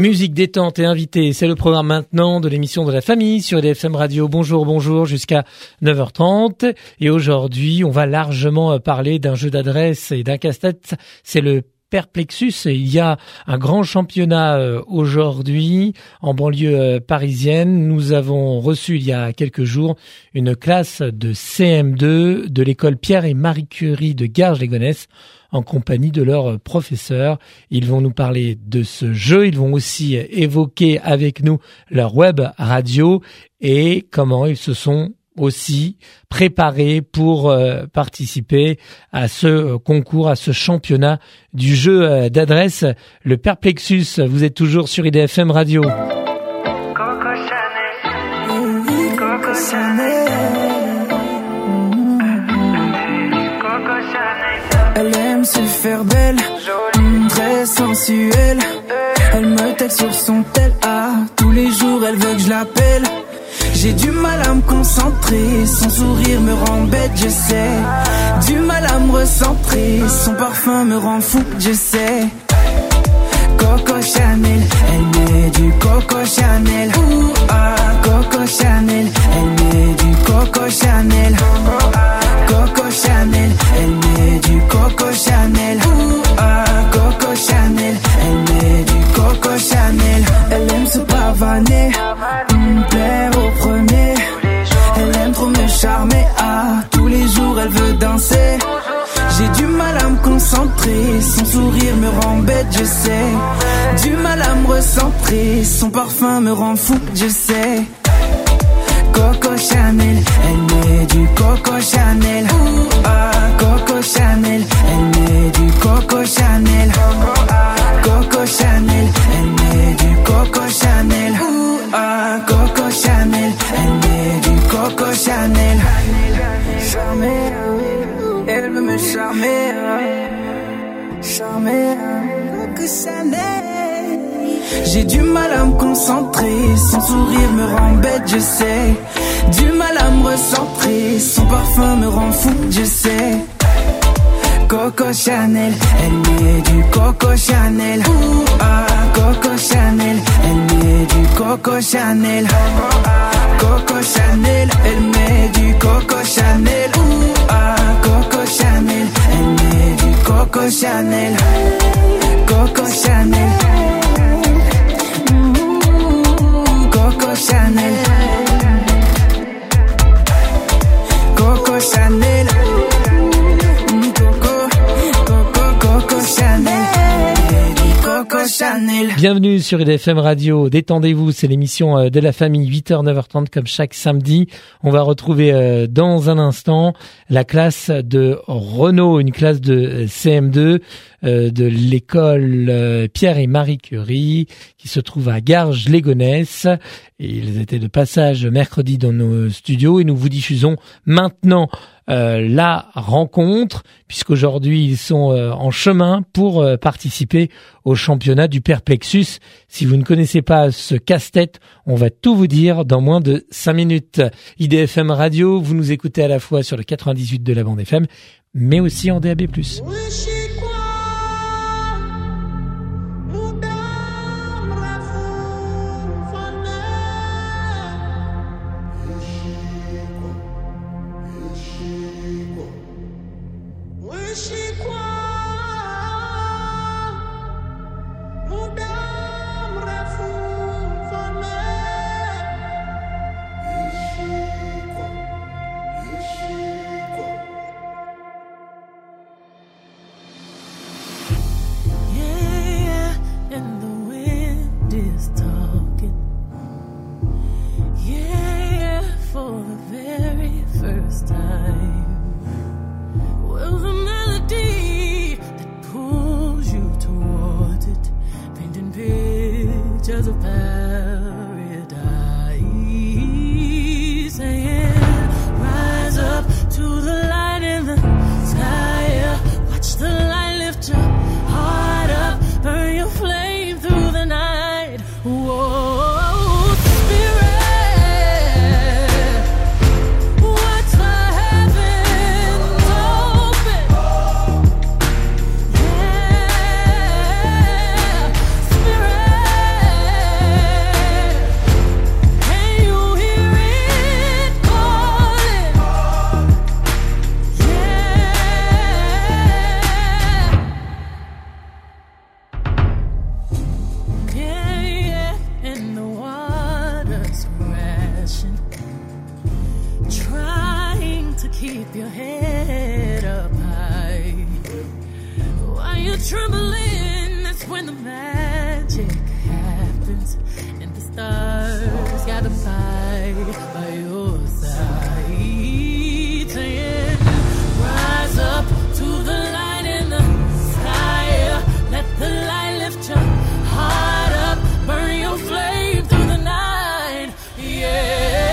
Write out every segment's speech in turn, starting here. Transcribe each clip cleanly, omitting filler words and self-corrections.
Musique, détente et invité, c'est le programme maintenant de l'émission de la famille sur IDFM Radio. Bonjour, jusqu'à 9h30. Et aujourd'hui, on va largement parler d'un jeu d'adresse et d'un casse-tête. C'est le Perplexus. Il y a un grand championnat aujourd'hui en banlieue parisienne. Nous avons reçu il y a quelques jours une classe de CM2 de l'école Pierre et Marie Curie de Garges-les-Gonesse en compagnie de leurs professeurs. Ils vont nous parler de ce jeu. Ils vont aussi évoquer avec nous leur web radio et comment ils se sont aussi préparés pour participer à ce concours, à ce championnat du jeu d'adresse, le Perplexus. Vous êtes toujours sur IDFM Radio. Coco Chanel, Coco Chanel, Coco Chanel. Elle aime se faire belle, très sensuelle. Elle me texte sur son tel, tous les jours elle veut que je l'appelle. J'ai du mal à me concentrer, son sourire me rend bête, je sais. Du mal à me recentrer, son parfum me rend fou, je sais. Coco Chanel, elle met du Coco Chanel. Coco Chanel, elle met du Coco Chanel. Coco Chanel, elle met du Coco Chanel. Coco Chanel, elle met du Coco Chanel. Elle aime se pavaner, plaire au premier. Elle aime trop me charmer, tous les jours elle veut danser. J'ai du mal à me concentrer, son sourire me rend bête, je sais. Du mal à me recentrer, son parfum me rend fou, je sais. Coco Chanel, elle met du Coco Chanel. Coco Chanel, elle met du Coco Chanel. Coco Chanel, elle met du Coco Chanel. Coco Chanel, elle met du Coco Chanel. Charmer, elle veut me charmer. Charmer, Coco Chanel. J'ai du mal à me concentrer, son sourire me rend bête, je sais. Du mal à me recentrer, son parfum me rend fou, je sais. Coco Chanel, elle met du Coco Chanel. Coco Chanel, elle met du Coco Chanel. Coco Chanel, elle met du Coco Chanel. Coco Chanel, elle met du Coco Chanel. Coco Chanel, Coco Chanel. Coco Chanel. Bienvenue sur IDFM Radio, détendez-vous, c'est l'émission de la famille, 8h, 9h30 comme chaque samedi. On va retrouver dans un instant la classe de Renaud, une classe de CM2 de l'école Pierre et Marie Curie qui se trouve à Garges-les-Gonesse. Et ils étaient de passage mercredi dans nos studios et nous vous diffusons maintenant la rencontre, puisqu'aujourd'hui ils sont en chemin pour participer au championnat du Perplexus. Si vous ne connaissez pas ce casse-tête, on va tout vous dire dans moins de 5 minutes. IDFM Radio, vous nous écoutez à la fois sur le 98 de la bande FM, mais aussi en DAB+. First time, well, the melody keep your head up high. While you're trembling, that's when the magic happens. And the stars got to by your side. Saying, rise up to the light in the sky. Let the light lift your heart up. Burn your flame through the night. Yeah.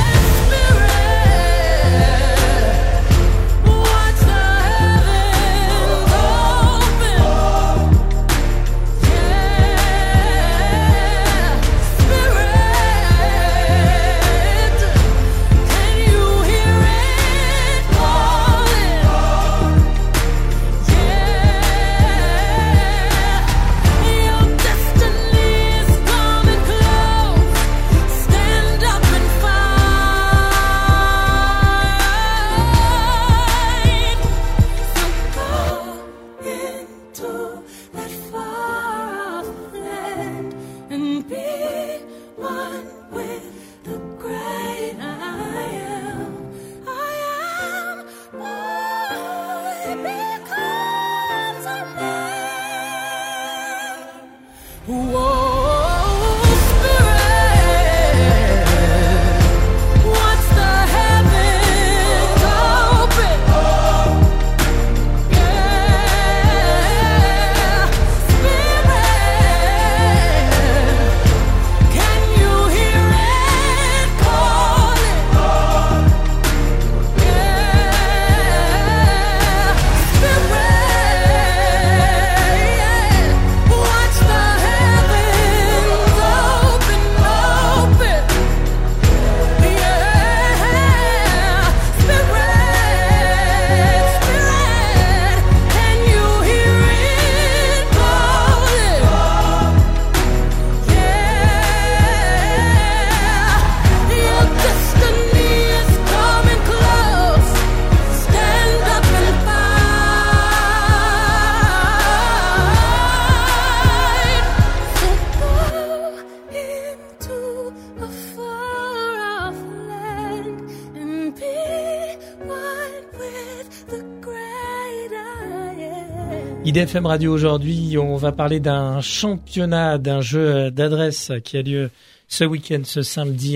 IDFM Radio aujourd'hui, on va parler d'un championnat, d'un jeu d'adresse qui a lieu ce week-end, ce samedi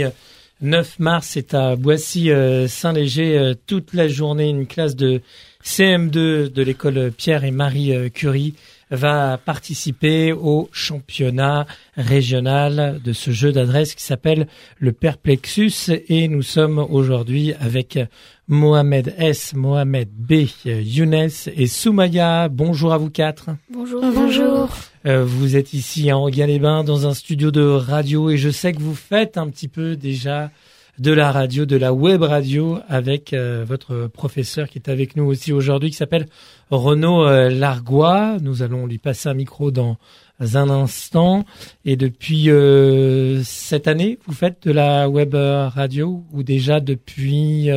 9 mars. C'est à Boissy-Saint-Léger toute la journée. Une classe de CM2 de l'école Pierre et Marie Curie va participer au championnat régional de ce jeu d'adresse qui s'appelle le Perplexus. Et nous sommes aujourd'hui avec Mohamed S, Mohamed B, Younes et Soumaya. Bonjour à vous quatre. Bonjour. Bonjour. Vous êtes ici à Enghien-les-Bains dans un studio de radio et je sais que vous faites un petit peu déjà de la radio, de la web radio avec votre professeur qui est avec nous aussi aujourd'hui qui s'appelle Renaud Largois. Nous allons lui passer un micro dans un instant. Et depuis cette année, vous faites de la web radio ou déjà depuis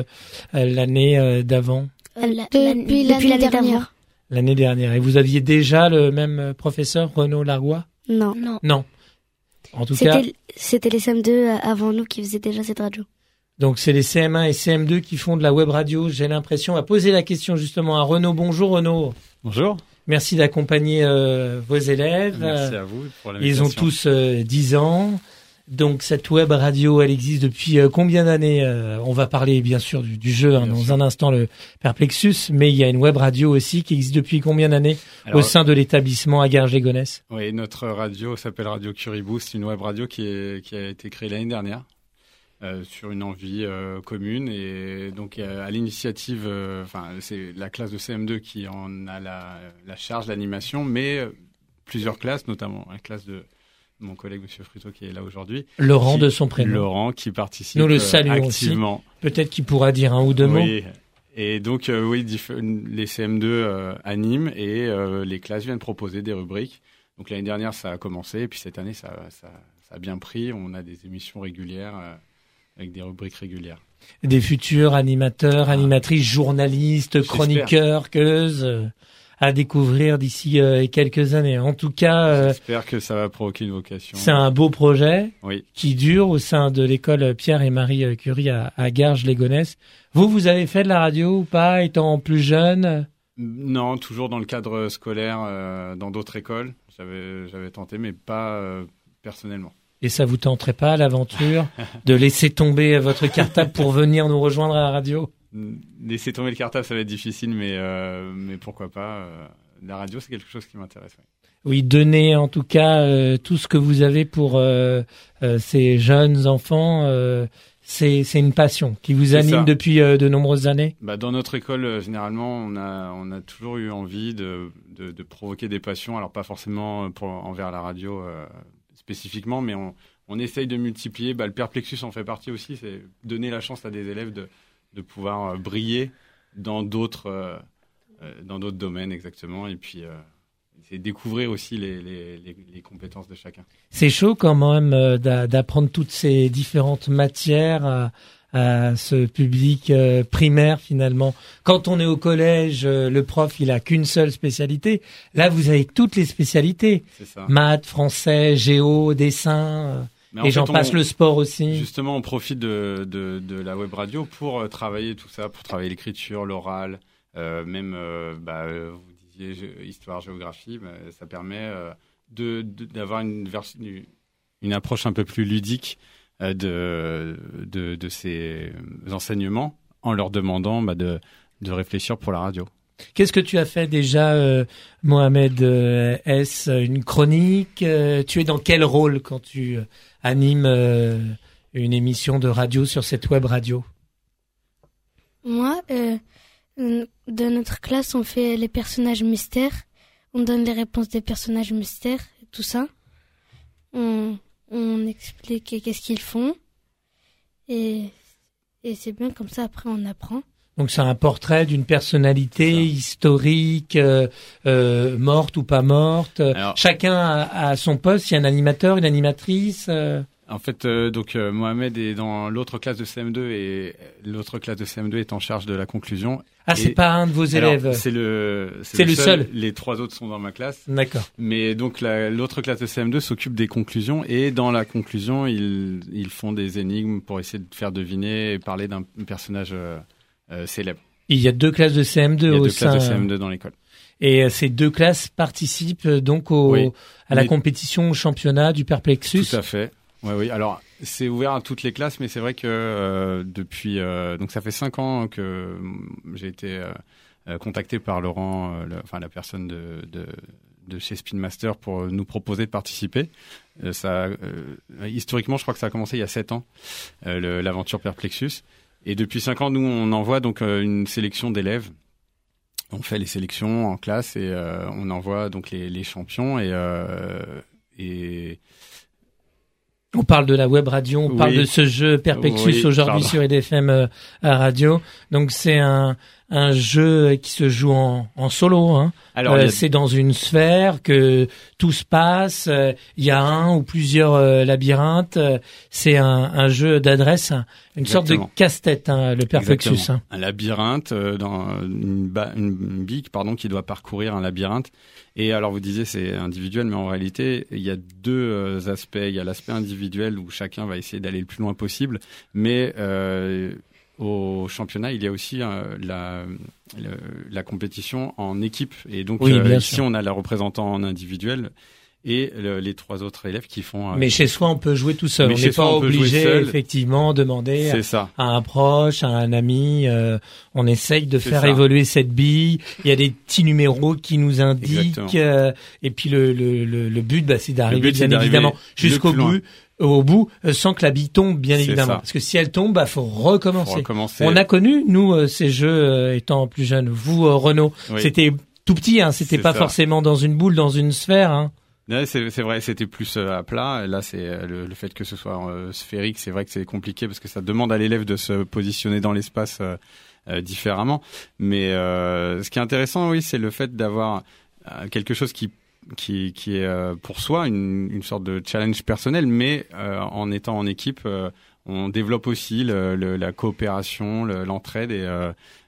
l'année d'avant? Depuis l'année dernière. L'année dernière. Et vous aviez déjà le même professeur, Renaud Largois? Non. En tout cas, c'était les CM2 avant nous qui faisaient déjà cette radio. Donc c'est les CM1 et CM2 qui font de la web radio. J'ai l'impression à poser la question justement à Renaud. Bonjour Renaud. Bonjour. Merci d'accompagner vos élèves. Merci à vous pour l'invitation. Ils ont tous 10 ans. Donc cette web radio, elle existe depuis combien d'années? On va parler bien sûr du jeu dans un instant, le Perplexus, mais il y a une web radio aussi qui existe depuis combien d'années au sein de l'établissement à Garges-lès-Gonesse? Oui, notre radio s'appelle Radio Curie Boost, c'est une web radio qui a été créée l'année dernière sur une envie commune et donc à l'initiative, c'est la classe de CM2 qui en a la charge, l'animation, mais plusieurs classes, notamment la classe de mon collègue Monsieur Fruto qui est là aujourd'hui. Laurent de son prénom. Laurent qui participe Nous le saluons activement. Aussi. Peut-être qu'il pourra dire un ou deux mots. Et donc les CM2 animent et les classes viennent proposer des rubriques. Donc l'année dernière ça a commencé et puis cette année ça a bien pris. On a des émissions régulières avec des rubriques régulières. Des futurs animateurs, animatrices, journalistes, chroniqueurs, queuses. à découvrir d'ici quelques années. En tout cas, j'espère que ça va provoquer une vocation. C'est un beau projet oui. qui dure au sein de l'école Pierre et Marie Curie à Garges-les-Gonesse. Vous avez fait de la radio ou pas, étant plus jeune? Non, toujours dans le cadre scolaire, dans d'autres écoles. J'avais tenté, mais pas personnellement. Et ça vous tenterait pas l'aventure de laisser tomber votre cartable pour venir nous rejoindre à la radio? Laisser tomber le cartable, ça va être difficile, mais pourquoi pas. La radio, c'est quelque chose qui m'intéresse. Oui, donner en tout cas tout ce que vous avez pour ces jeunes enfants, c'est une passion qui vous anime depuis de nombreuses années. Dans notre école, généralement, on a toujours eu envie de provoquer des passions. Alors pas forcément envers la radio spécifiquement, mais on essaye de multiplier. Le Perplexus en fait partie aussi. C'est donner la chance à des élèves de pouvoir briller dans d'autres domaines exactement, et puis c'est découvrir aussi les compétences de chacun. C'est chaud quand même d'apprendre toutes ces différentes matières à ce public primaire finalement. Quand on est au collège, le prof il a qu'une seule spécialité. Là vous avez toutes les spécialités. C'est ça. Maths, français, géo, dessin. Et j'en passe, le sport aussi. Justement, on profite de la web radio pour travailler tout ça, pour travailler l'écriture, l'oral, même, vous disiez histoire, géographie, ça permet d'avoir une approche un peu plus ludique de ces enseignements, en leur demandant de réfléchir pour la radio. Qu'est-ce que tu as fait déjà, Mohamed S? Une chronique? Tu es dans quel rôle quand tu animes une émission de radio sur cette web radio? Moi, dans notre classe, on fait les personnages mystères. On donne les réponses des personnages mystères, tout ça. On explique qu'est-ce qu'ils font. Et c'est bien comme ça, après on apprend. Donc c'est un portrait d'une personnalité historique, morte ou pas morte. Alors, chacun a son poste. Il y a un animateur, une animatrice. En fait, Mohamed est dans l'autre classe de CM2 et l'autre classe de CM2 est en charge de la conclusion. Ah, c'est pas un de vos élèves. Alors, c'est le seul. Les 3 autres sont dans ma classe. D'accord. Mais donc l'autre classe de CM2 s'occupe des conclusions et dans la conclusion, ils font des énigmes pour essayer de faire deviner et parler d'un personnage célèbre. Il y a 2 classes de CM2 au sein. Il y a 2 classes de CM2 dans l'école. Et ces 2 classes participent donc à la compétition, au championnat du Perplexus. Tout à fait. Oui. Alors, c'est ouvert à toutes les classes, mais c'est vrai que depuis... donc, ça fait 5 ans que j'ai été contacté par Laurent, la personne de chez Spin Master, pour nous proposer de participer. Historiquement, je crois que ça a commencé il y a 7 ans, l'aventure Perplexus. Et depuis 5 ans, nous, on envoie donc une sélection d'élèves. On fait les sélections en classe et on envoie donc les champions et on parle de la web radio, on parle de ce jeu Perplexus aujourd'hui sur EDFM Radio. Donc c'est un jeu qui se joue en solo. Hein. Alors c'est dans une sphère que tout se passe. Il y a un ou plusieurs labyrinthes. C'est un jeu d'adresse, une sorte de casse-tête, le Perplexus. Hein. Un labyrinthe dans une bique, qui doit parcourir un labyrinthe. Et alors vous disiez c'est individuel, mais en réalité il y a 2 aspects. Il y a l'aspect individuel où chacun va essayer d'aller le plus loin possible, mais au championnat il y a aussi la compétition en équipe. Et donc ici on a la représentante en individuel et les 3 autres élèves qui font... Mais chez soi, on peut jouer tout seul. On n'est pas obligé, effectivement, demander à un proche, à un ami. On essaye de faire évoluer cette bille. Il y a des petits numéros qui nous indiquent. Et puis, le but, c'est d'arriver, bien évidemment, jusqu'au bout. Au bout, sans que la bille tombe, bien évidemment. Parce que si elle tombe, faut recommencer. On a connu, nous, ces jeux étant plus jeunes. Vous, Renaud, c'était tout petit, c'était pas forcément dans une boule, dans une sphère. Ouais, c'est vrai, c'était plus à plat. Là, c'est le fait que ce soit sphérique, c'est vrai que c'est compliqué parce que ça demande à l'élève de se positionner dans l'espace différemment. Mais ce qui est intéressant, c'est le fait d'avoir quelque chose qui est pour soi une sorte de challenge personnel, mais en étant en équipe, on développe aussi la coopération, l'entraide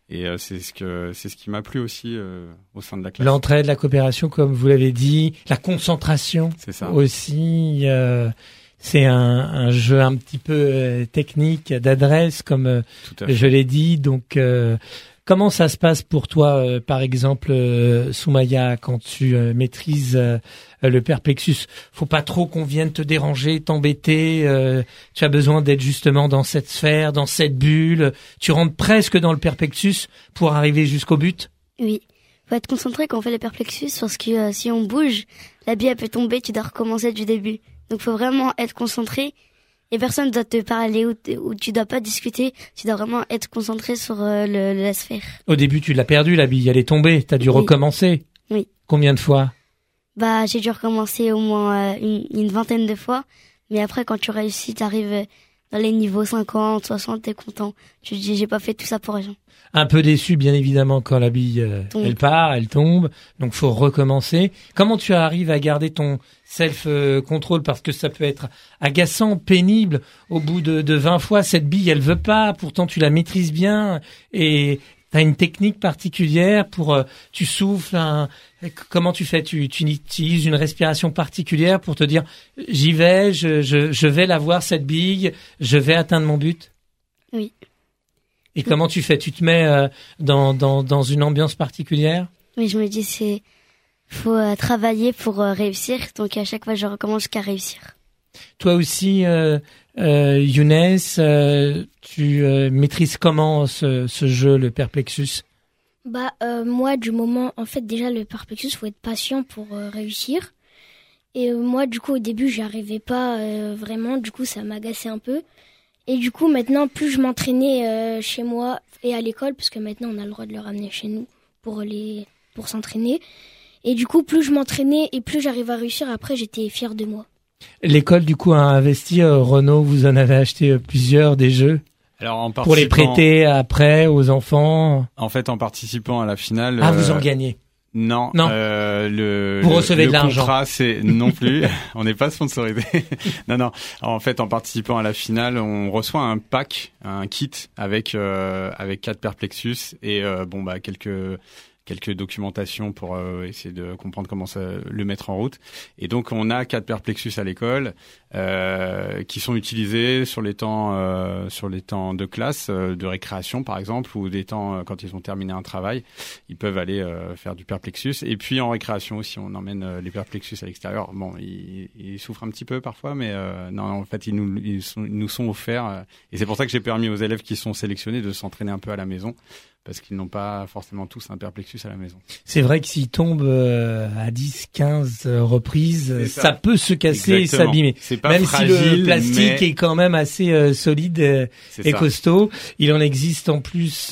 Et c'est ce qui m'a plu aussi au sein de la classe. L'entraide, la coopération, comme vous l'avez dit, la concentration. C'est ça. Aussi. C'est un jeu un petit peu technique d'adresse, comme je l'ai dit. Donc, comment ça se passe pour toi, par exemple, Soumaya, quand tu maîtrises le perplexus? Faut pas trop qu'on vienne te déranger, t'embêter. Tu as besoin d'être justement dans cette sphère, dans cette bulle. Tu rentres presque dans le perplexus pour arriver jusqu'au but. Oui. Faut être concentré quand on fait le perplexus parce que si on bouge, la bille elle peut tomber, tu dois recommencer du début. Donc faut vraiment être concentré et personne doit te parler ou tu dois pas discuter, tu dois vraiment être concentré sur la sphère. Au début, tu l'as perdu, la bille, elle est tombée, t'as dû recommencer. Oui. Combien de fois? J'ai dû recommencer au moins une vingtaine de fois, mais après quand tu réussis, t'arrives dans les niveaux 50, 60, t'es content. Tu te dis j'ai pas fait tout ça pour rien. Un peu déçu, bien évidemment, quand la bille, elle part, elle tombe. Donc, faut recommencer. Comment tu arrives à garder ton self-control? Parce que ça peut être agaçant, pénible. Au bout de 20 fois, cette bille, elle veut pas. Pourtant, tu la maîtrises bien. Et t'as une technique particulière pour, tu souffles comment tu fais? Tu utilises une respiration particulière pour te dire, j'y vais, je vais l'avoir, cette bille, je vais atteindre mon but? Oui. Et comment tu fais? Tu te mets dans une ambiance particulière? Oui, je me dis faut travailler pour réussir. Donc à chaque fois, je recommence jusqu'à réussir. Toi aussi, Younes, tu maîtrises comment ce jeu, le perplexus? Moi, du moment, en fait, déjà le perplexus, faut être patient pour réussir. Et moi, du coup, au début, j'y arrivais pas vraiment. Du coup, ça m'agaçait un peu. Et du coup, maintenant, plus je m'entraînais chez moi et à l'école, parce que maintenant, on a le droit de le ramener chez nous pour s'entraîner. Et du coup, plus je m'entraînais et plus j'arrivais à réussir, après, j'étais fière de moi. L'école, du coup, a investi. Renaud, vous en avez acheté plusieurs des jeux? Alors, pour les prêter après aux enfants? En fait, en participant à la finale... vous en gagnez? Non. Vous recevez de l'argent. Le contrat, c'est non plus. On n'est pas sponsorisé. Non. Alors, en fait, en participant à la finale, on reçoit un pack, un kit avec 4 perplexus et quelques documentations pour essayer de comprendre comment le mettre en route. Et donc, on a 4 perplexus à l'école qui sont utilisés sur les temps de classe, de récréation par exemple, ou des temps quand ils ont terminé un travail. Ils peuvent aller faire du perplexus. Et puis en récréation aussi, on emmène les perplexus à l'extérieur. Bon, ils souffrent un petit peu parfois, mais non, en fait, ils nous sont offerts. Et c'est pour ça que j'ai permis aux élèves qui sont sélectionnés de s'entraîner un peu à la maison, parce qu'ils n'ont pas forcément tous un perplexus à la maison. C'est vrai que s'ils tombent à 10, 15 reprises, ça peut se casser. Exactement. Et s'abîmer. C'est pas même fragile, si le plastique est quand même assez solide et costaud. Il en existe en plus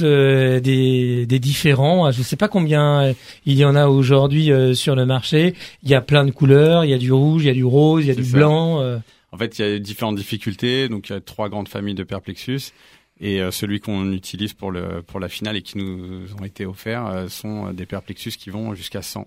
des différents. Je ne sais pas combien il y en a aujourd'hui sur le marché. Il y a plein de couleurs. Il y a du rouge, il y a du rose, il y a du blanc. En fait, il y a différentes difficultés. Donc, il y a 3 grandes familles de perplexus. Et celui qu'on utilise pour la finale et qui nous ont été offerts sont des perplexus qui vont jusqu'à 100.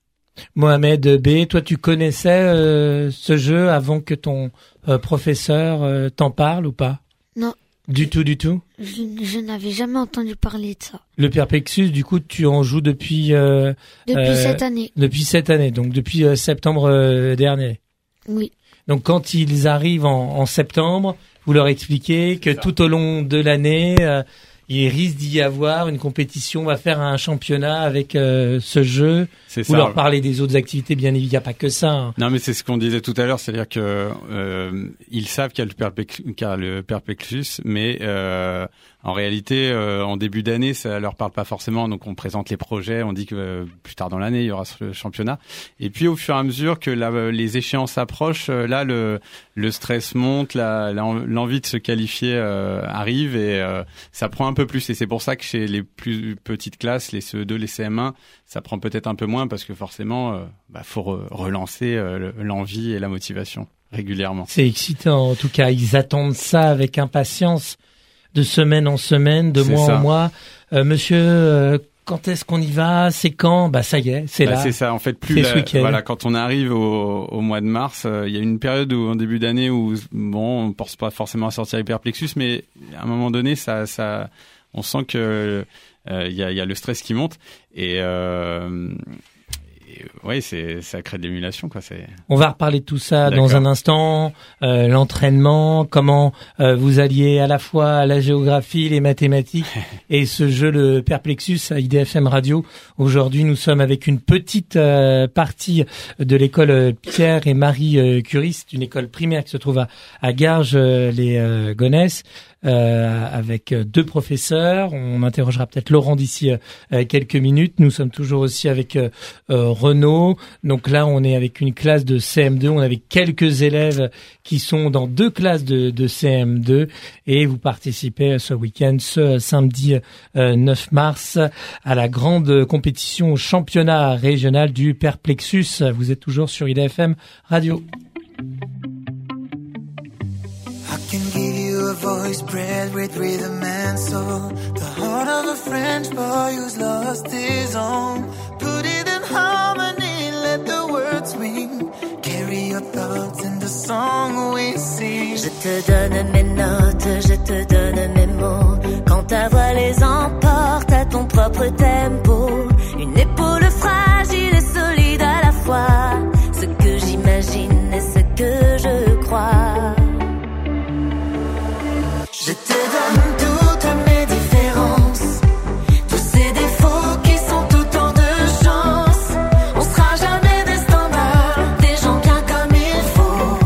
Mohamed B, toi tu connaissais ce jeu avant que ton professeur t'en parle ou pas? Non. Du tout? Je n'avais jamais entendu parler de ça. Le perplexus, du coup, tu en joues depuis cette année. Depuis cette année, donc depuis septembre dernier. Oui. Donc quand ils arrivent en septembre, vous leur expliquez que tout au long de l'année, il risque d'y avoir une compétition, on va faire un championnat avec ce jeu. Vous leur parlez des autres activités, bien évidemment, il n'y a pas que ça. Hein. Non, mais c'est ce qu'on disait tout à l'heure, c'est-à-dire que ils savent qu'il y a le perplexus, mais en réalité, en début d'année, ça leur parle pas forcément. Donc, on présente les projets, on dit que plus tard dans l'année, il y aura ce championnat. Et puis, au fur et à mesure que les échéances approchent, là, le stress monte, l'envie de se qualifier arrive et ça prend un peu plus. Et c'est pour ça que chez les plus petites classes, les CE2, les CM1, ça prend peut-être un peu moins parce que forcément, faut relancer l'envie et la motivation régulièrement. C'est excitant. En tout cas, ils attendent ça avec impatience. De semaine en semaine, de mois en mois. Monsieur, quand est-ce qu'on y va? C'est quand? Ça y est, c'est là. C'est ça. En fait, quand on arrive au mois de mars, il y a une période en début d'année où on pense pas forcément à sortir les perplexus, mais à un moment donné, on sent que il y a le stress qui monte et ouais, ça crée de l'émulation, quoi. On va reparler de tout ça D'accord. dans un instant. L'entraînement, comment vous alliez à la fois la géographie, les mathématiques et ce jeu, le Perplexus à IDFM Radio. Aujourd'hui, nous sommes avec une petite partie de l'école Pierre et Marie Curie. C'est une école primaire qui se trouve à Garges-les-Gonesse. Avec 2 professeurs. On interrogera peut-être Laurent d'ici quelques minutes. Nous sommes toujours aussi avec Renaud. Donc là, on est avec une classe de CM2. On est avec quelques élèves qui sont dans 2 classes de CM2 et vous participez ce week-end, ce samedi 9 mars, à la grande compétition au championnat régional du Perplexus. Vous êtes toujours sur IDFM Radio. I can give you a voice bred with rhythm and soul. The heart of a French boy who's lost his own. Put it in harmony, let the words ring. Carry your thoughts in the song we sing. Je te donne mes notes, je te donne mes mots. Quand ta voix les emporte à ton propre tempo. Une épaule fragile et solide à la fois. Ce que j'imagine et ce que je crois. Je te donne toutes mes différences, tous ces défauts qui sont autant de chances. On sera jamais des standards, des gens bien comme il faut.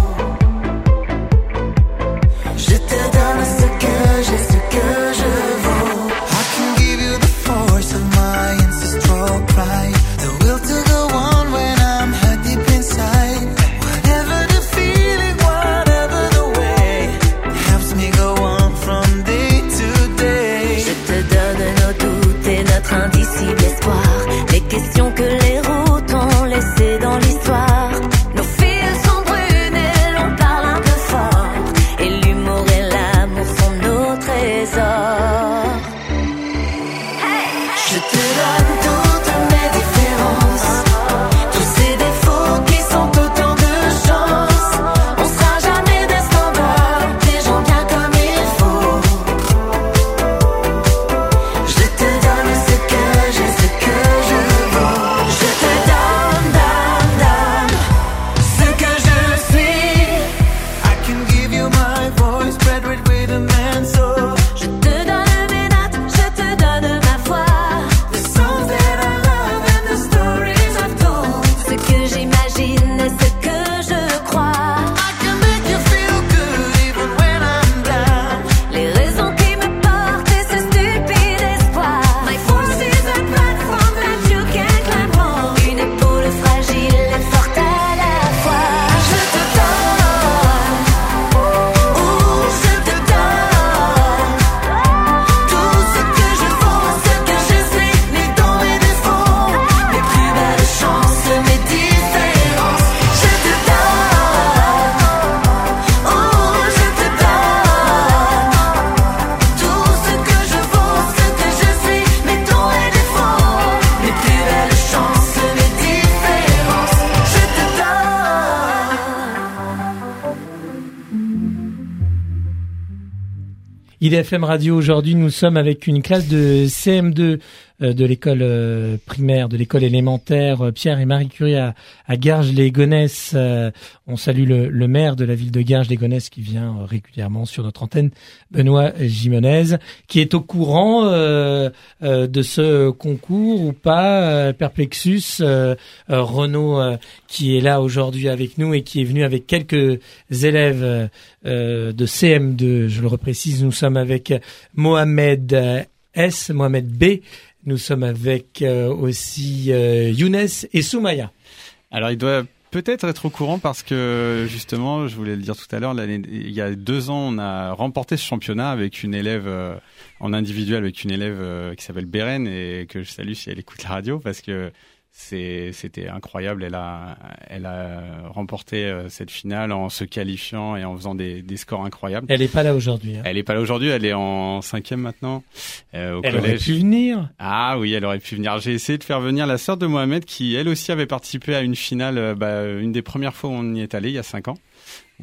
Je te donne ce que j'ai, ce que je vaux. I can give you the force of my ancestral pride, the will to go on when I'm hurt deep inside. Whatever the feeling, whatever the way, it helps me go on from day to day. Je te donne nos doutes et notre indicible espoir. Les questions que les routes ont laissées dans l'histoire. Nos fils sont brunes et l'on parle un peu fort. Et l'humour et l'amour sont nos trésors. Je te donne toutes mes différences, tous ces défauts qui sont autant de chances. On sera jamais des standards, des gens bien comme il faut. Je te donne ce que j'ai, ce que je vaux. Je te donne ce que je suis. I can give you my voice, spread with rhythm and soul. Je te donne mes notes, je te donne ma foi. The songs that I love and the stories I've told. Ce que j'imagine et ce que je crois. I can make you feel good even when I'm down. Les raisons qui me portent et ce stupide espoir. My force is a platform that you can't climb on. Une épaule fragile et forte à la fois. Je te donne, oh je te donne tout ce que je vaux, ce que je suis, mes dons et défauts, mes plus belles chances, mes différences. Je te donne, oh je te donne tout ce que je vaux, ce que je suis, mes dons et défauts, mes plus belles chances, mes différences. Je te donne. IDFM Radio, aujourd'hui, nous sommes avec une classe de CM2 de l'école primaire, de l'école élémentaire Pierre et Marie Curie à Garges-les-Gonesse. On salue le maire de la ville de Garges-les-Gonesse qui vient régulièrement sur notre antenne, Benoît Gimonez, qui est au courant de ce concours ou pas, Perplexus. Renaud qui est là aujourd'hui avec nous et qui est venu avec quelques élèves de CM2. Je le reprécise, nous sommes avec Mohamed Mohamed B. Nous sommes avec aussi Younes et Soumaya. Alors, il doit peut-être être au courant parce que, justement, je voulais le dire tout à l'heure, il y a 2 ans, on a remporté ce championnat avec une élève en individuel, avec une élève qui s'appelle Beren et que je salue si elle écoute la radio parce que c'était incroyable. Elle a remporté cette finale en se qualifiant et en faisant des scores incroyables. Elle est pas là aujourd'hui. Elle est pas là aujourd'hui. Elle est en 5e maintenant au elle collège. Aurait pu venir. Ah oui, elle aurait pu venir. J'ai essayé de faire venir la sœur de Mohamed qui, elle aussi, avait participé à une finale, une des premières fois où on y est allé, il y a 5 ans. Où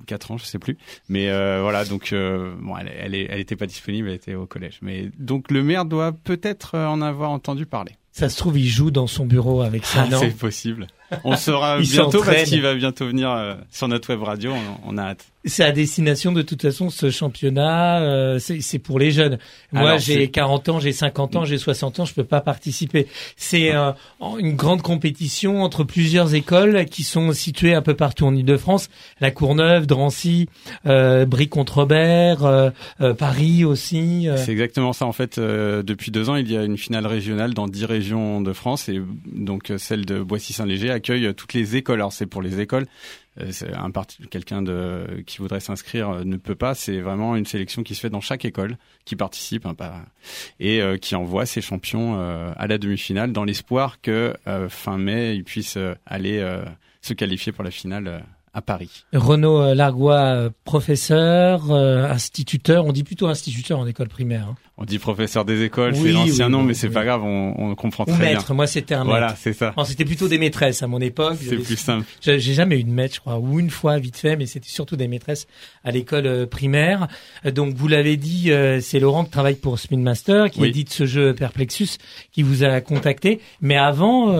4 ans, je sais plus. Mais voilà, donc bon, elle était pas disponible, elle était au collège. Mais donc le maire doit peut-être en avoir entendu parler. Ça se trouve, il joue dans son bureau avec ça, non ? C'est possible. On saura bientôt parce qu'il va bientôt venir sur notre web radio. On a hâte. C'est à destination de toute façon ce championnat. C'est pour les jeunes. Moi, alors, j'ai 40 ans, j'ai 50 ans, j'ai 60 ans, je peux pas participer. C'est une grande compétition entre plusieurs écoles qui sont situées un peu partout en Île-de-France. La Courneuve, Drancy, Brie-Comte-Robert, Paris aussi. C'est exactement ça. En fait, depuis 2 ans, il y a une finale régionale dans 10 régions de France et donc celle de Boissy-Saint-Léger accueille toutes les écoles. Alors c'est pour les écoles. Quelqu'un qui voudrait s'inscrire ne peut pas. C'est vraiment une sélection qui se fait dans chaque école qui participe et qui envoie ses champions à la demi-finale dans l'espoir que fin mai ils puissent aller se qualifier pour la finale à Paris. Renaud Largois, professeur, instituteur. On dit plutôt instituteur en école primaire. Hein. On dit professeur des écoles, c'est l'ancien nom, mais c'est pas grave, on comprend très bien. Maître, moi c'était un maître. Voilà, c'est ça. Non, c'était plutôt des maîtresses à mon époque. C'est plus simple. J'ai jamais eu de maître, je crois, ou une fois vite fait, mais c'était surtout des maîtresses à l'école primaire. Donc vous l'avez dit, c'est Laurent qui travaille pour Spin Master, qui édite ce jeu Perplexus, qui vous a contacté. Mais avant,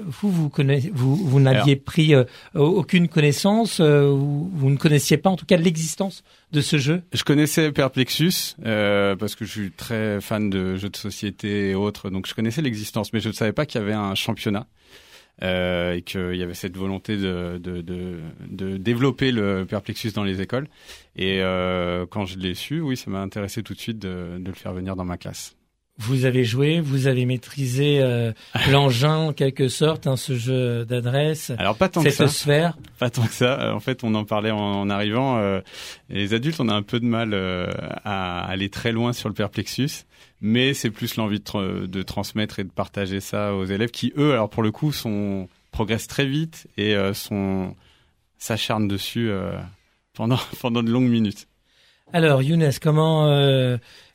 vous n'aviez pris aucune connaissance, vous ne connaissiez pas en tout cas l'existence de ce jeu? Je connaissais Perplexus parce que je suis très fan de jeux de société et autres, donc je connaissais l'existence, mais je ne savais pas qu'il y avait un championnat et qu'il y avait cette volonté de développer le Perplexus dans les écoles. Et quand je l'ai su, oui, ça m'a intéressé tout de suite de le faire venir dans ma classe. Vous avez joué, vous avez maîtrisé l'engin en quelque sorte, ce jeu d'adresse. Alors pas tant que ça. Cette sphère. Pas tant que ça. En fait, on en parlait en arrivant. Les adultes, on a un peu de mal à aller très loin sur le Perplexus, mais c'est plus l'envie de transmettre et de partager ça aux élèves qui, eux, alors pour le coup, progressent très vite et s'acharnent dessus pendant de longues minutes. Alors, Younes, comment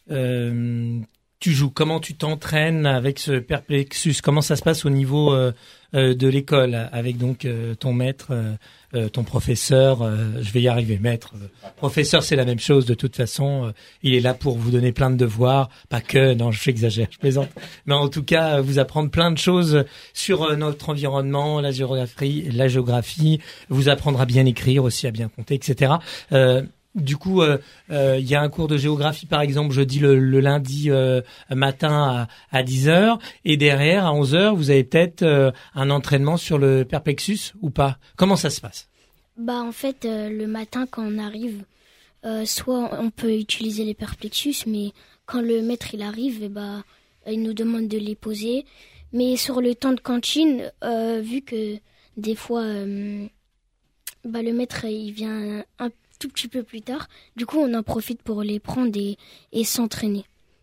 tu joues? Comment tu t'entraînes avec ce Perplexus? Comment ça se passe au niveau de l'école avec donc ton maître, ton professeur? Je vais y arriver, maître. Professeur, c'est la même chose de toute façon. Il est là pour vous donner plein de devoirs. Pas que, non, j'exagère, je plaisante. Mais en tout cas, vous apprendre plein de choses sur notre environnement, la géographie, vous apprendre à bien écrire aussi, à bien compter, etc. Du coup, il y a un cours de géographie, par exemple, jeudi le lundi matin à 10h. Et derrière, à 11h, vous avez peut-être un entraînement sur le Perplexus ou pas? Comment ça se passe? En fait, le matin, quand on arrive, soit on peut utiliser les Perplexus, mais quand le maître il arrive, il nous demande de les poser. Mais sur le temps de cantine, vu que des fois, le maître il vient un tout petit peu plus tard. Du coup, on en profite pour les prendre et s'entraîner.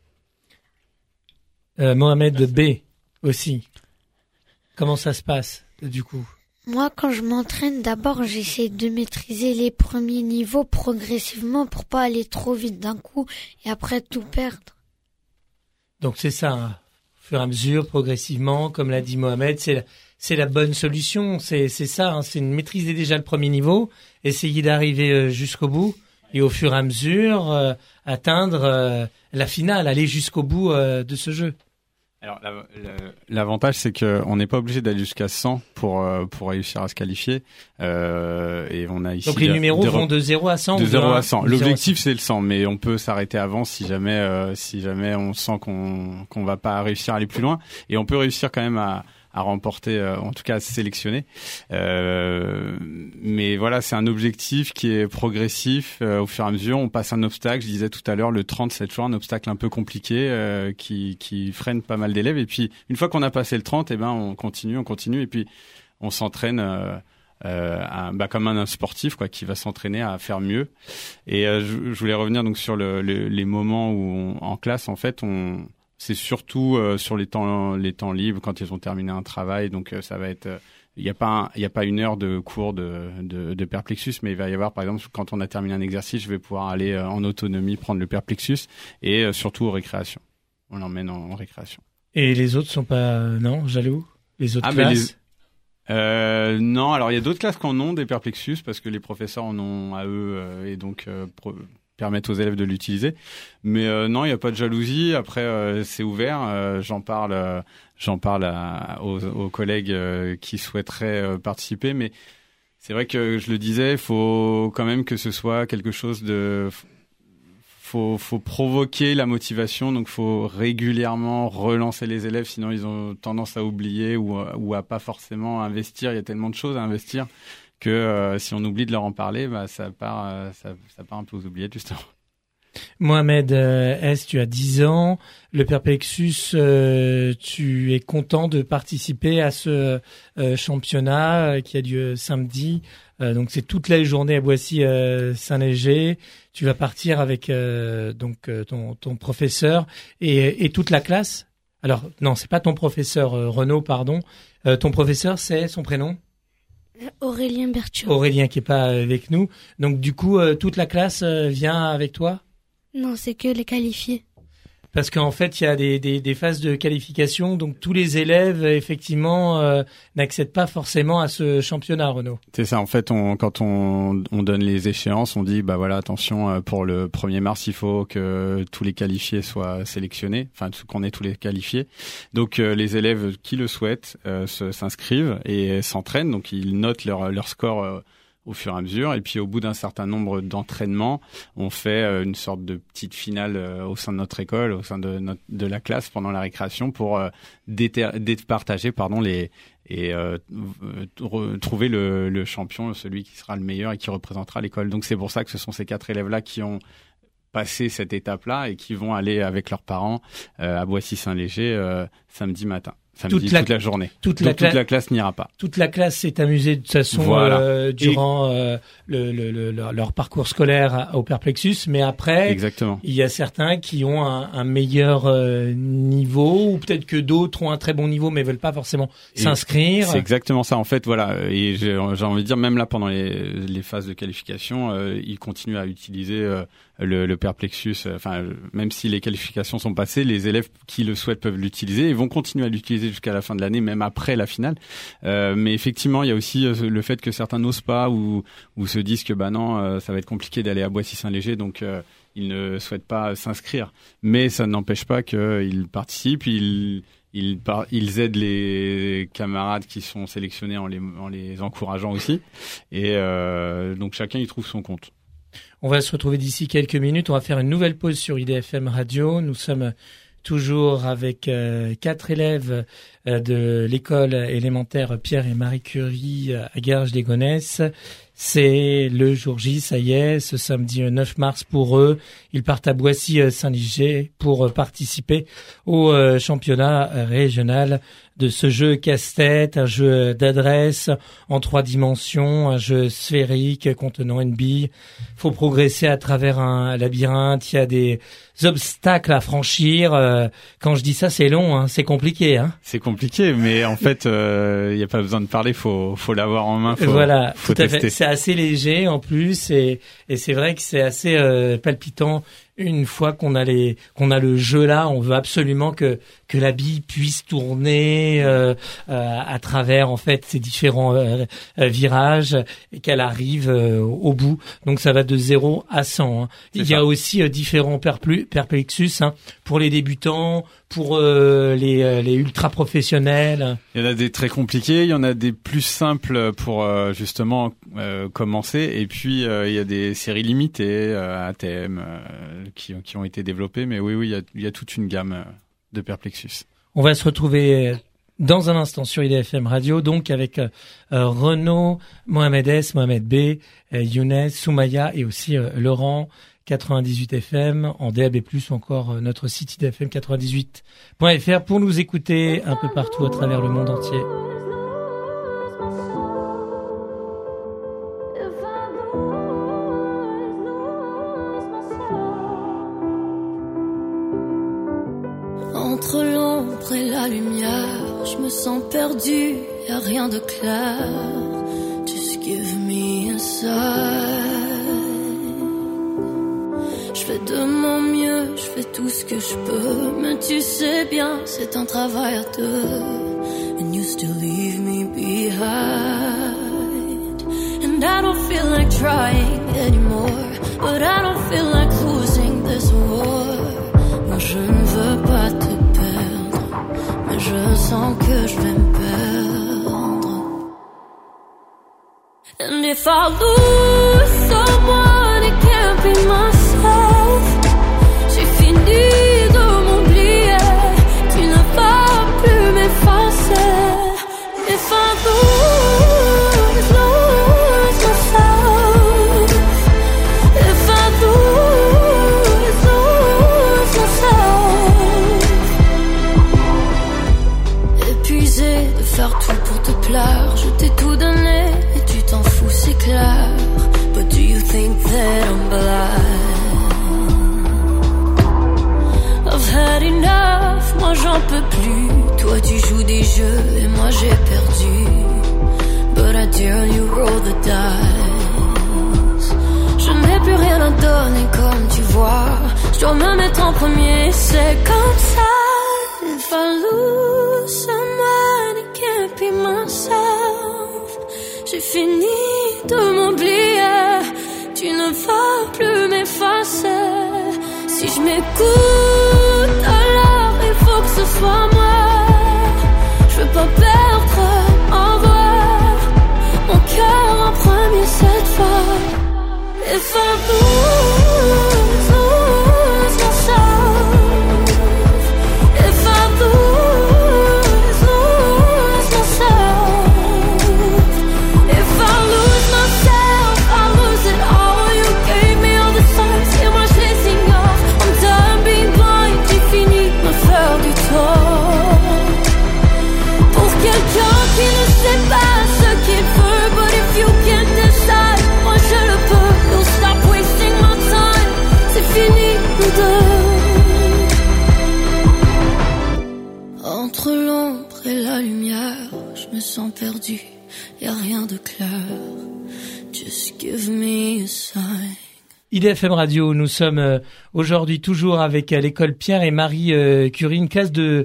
Mohamed B aussi. Comment ça se passe, du coup? Moi, quand je m'entraîne, d'abord, j'essaie de maîtriser les premiers niveaux progressivement pour pas aller trop vite d'un coup et après tout perdre. Donc c'est ça, hein. Au fur et à mesure, progressivement, comme l'a dit Mohamed, c'est la bonne solution, c'est ça, hein, c'est maîtriser déjà le premier niveau, essayer d'arriver jusqu'au bout et au fur et à mesure atteindre la finale, aller jusqu'au bout de ce jeu. Alors l'avantage c'est que on n'est pas obligé d'aller jusqu'à 100 pour réussir à se qualifier et on a ici donc les numéros vont de 0 à 100 de 0 à 100. L'objectif 100. C'est le 100, mais on peut s'arrêter avant si jamais on sent qu'on va pas réussir à aller plus loin, et on peut réussir quand même à remporter, en tout cas à se sélectionner. Mais voilà, c'est un objectif qui est progressif. Au fur et à mesure, on passe un obstacle. Je disais tout à l'heure, le 30, c'est toujours un obstacle un peu compliqué qui freine pas mal d'élèves. Et puis, une fois qu'on a passé le 30, on continue. Et puis, on s'entraîne comme un sportif qui va s'entraîner à faire mieux. Et je voulais revenir donc sur les moments où en classe, en fait, c'est surtout sur les temps libres quand ils ont terminé un travail. Donc ça va être, il y a pas une heure de cours de Perplexus, mais il va y avoir, par exemple, quand on a terminé un exercice, je vais pouvoir aller en autonomie prendre le Perplexus, et surtout aux récréations. On l'emmène en récréation. Et les autres sont pas jaloux? Les autres classes? Non, alors il y a d'autres classes qui en ont des Perplexus parce que les professeurs en ont à eux et donc permettent aux élèves de l'utiliser. Mais non, il n'y a pas de jalousie. Après, c'est ouvert. J'en parle aux collègues qui souhaiteraient participer. Mais c'est vrai que je le disais, il faut quand même que ce soit quelque chose de... Faut provoquer la motivation, donc faut régulièrement relancer les élèves, sinon ils ont tendance à oublier ou à pas forcément investir. Il y a tellement de choses à investir que si on oublie de leur en parler, ça part un peu aux oubliettes justement. Mohamed S, tu as 10 ans. Le Perplexus, tu es content de participer à ce championnat qui a lieu samedi. Donc c'est toute la journée à Boissy-Saint-Léger. Tu vas partir avec ton professeur et toute la classe. Alors non, c'est pas ton professeur Renaud, pardon. Ton professeur, c'est son prénom ? Aurélien Berthiaud. Aurélien qui est pas avec nous. Donc du coup, toute la classe vient avec toi ? Non, c'est que les qualifiés. Parce qu'en fait, il y a des phases de qualification, donc tous les élèves, effectivement, n'accèdent pas forcément à ce championnat, Renaud. C'est ça, en fait, quand on donne les échéances, on dit, voilà, attention, pour le 1er mars, il faut que tous les qualifiés soient sélectionnés, enfin, qu'on ait tous les qualifiés. Donc, les élèves qui le souhaitent s'inscrivent et s'entraînent, donc ils notent leur score au fur et à mesure. Et puis, au bout d'un certain nombre d'entraînements, on fait une sorte de petite finale au sein de notre école, au sein de la classe pendant la récréation pour départager trouver le champion, celui qui sera le meilleur et qui représentera l'école. Donc, c'est pour ça que ce sont ces 4 élèves-là qui ont passé cette étape-là et qui vont aller avec leurs parents à Boissy-Saint-Léger samedi matin. Samedi, toute la journée. Toute la classe n'ira pas. Toute la classe s'est amusée de toute façon durant leur parcours scolaire au Perplexus, mais après, exactement. Il y a certains qui ont un meilleur niveau, ou peut-être que d'autres ont un très bon niveau mais veulent pas forcément s'inscrire. C'est exactement ça en fait, voilà. Et j'ai envie de dire, même là pendant les phases de qualification, ils continuent à utiliser le Perplexus. Enfin, même si les qualifications sont passées, les élèves qui le souhaitent peuvent l'utiliser et vont continuer à l'utiliser jusqu'à la fin de l'année, même après la finale. Mais effectivement, il y a aussi le fait que certains n'osent pas ou se disent que non, ça va être compliqué d'aller à Boissy-Saint-Léger, donc ils ne souhaitent pas s'inscrire. Mais ça n'empêche pas qu'ils participent, ils aident les camarades qui sont sélectionnés en les encourageant aussi. Et donc chacun y trouve son compte. On va se retrouver d'ici quelques minutes. On va faire une nouvelle pause sur IDFM Radio. Nous sommes toujours avec 4 élèves de l'école élémentaire Pierre et Marie Curie à Garges-les-Gonesse. C'est le jour J, ça y est, ce samedi 9 mars pour eux. Ils partent à Boissy-Saint-Léger pour participer au championnat régional de ce jeu casse-tête, un jeu d'adresse en 3 dimensions, un jeu sphérique contenant une bille. Faut progresser à travers un labyrinthe, il y a des obstacles à franchir. Quand je dis ça, c'est long, hein, c'est compliqué. Hein. C'est compliqué, mais en fait, il n'y a pas besoin de parler, faut l'avoir en main, faut tout tester. À fait. C'est assez léger en plus et c'est vrai que c'est assez palpitant. Une fois qu'on a le jeu là, on veut absolument que la bille puisse tourner à travers en fait ces différents virages et qu'elle arrive au bout. Donc ça va de 0 à 100. Hein. Il y a aussi différents Perplexus pour les débutants, pour les ultra professionnels. Il y en a des très compliqués, il y en a des plus simples pour justement commencer, et puis il y a des séries limitées à thème qui ont été développées, mais oui, il y a toute une gamme de Perplexus. On va se retrouver dans un instant sur IDFM Radio, donc avec Renaud, Mohamed S, Mohamed B, Younes, Soumaya et aussi Laurent. 98 FM, en DAB+, ou encore notre site idfm98.fr pour nous écouter un peu partout à travers le monde entier. Entre l'ombre et la lumière, je me sens perdu, y a rien de clair. Just give me a sign. Je fais de mon mieux, je fais tout ce que je peux, mais tu sais bien, c'est un travail à deux. and you still leave me behind. And I don't feel like trying anymore, but I don't feel like losing this war. Moi je ne veux pas te perdre, mais je sens que je vais me perdre. And if I lose someone, it can't be myself. J'ai fini de m'oublier, tu ne vas plus m'effacer. If I lose myself, if I lose myself. Épuisé de faire tout pour te plaire, je t'ai tout donné et tu t'en fous, c'est clair. But do you think that I'm blind? I've had enough, moi j'en peux plus. Toi tu joues des jeux et moi j'ai perdu. But I dare you roll the dice. Je n'ai plus rien à donner comme tu vois. Je dois me mettre en premier, c'est comme ça. If I lose someone, it can't be myself. J'ai fini de m'oublier, tu ne vas plus m'effacer. Si je m'écoute, alors il faut que ce soit moi. Je veux pas perdre en voix mon cœur en premier cette fois. If I lose myself, if I lose myself, if I lose myself, I lose it all. You gave me all the signs et moi je les ignore. I'm done being blind, j'ai fini de me faire du tort. Pour quelqu'un qui ne sait pas ce qu'il veut, but if you can't decide, moi je le peux. Don't stop wasting my time, c'est fini nous deux. Entre l'ombre et la lumière, je me sens perdu, y'a rien de clair. Just give me a sign. IDFM Radio, nous sommes aujourd'hui toujours avec l'école Pierre et Marie Curie, une classe de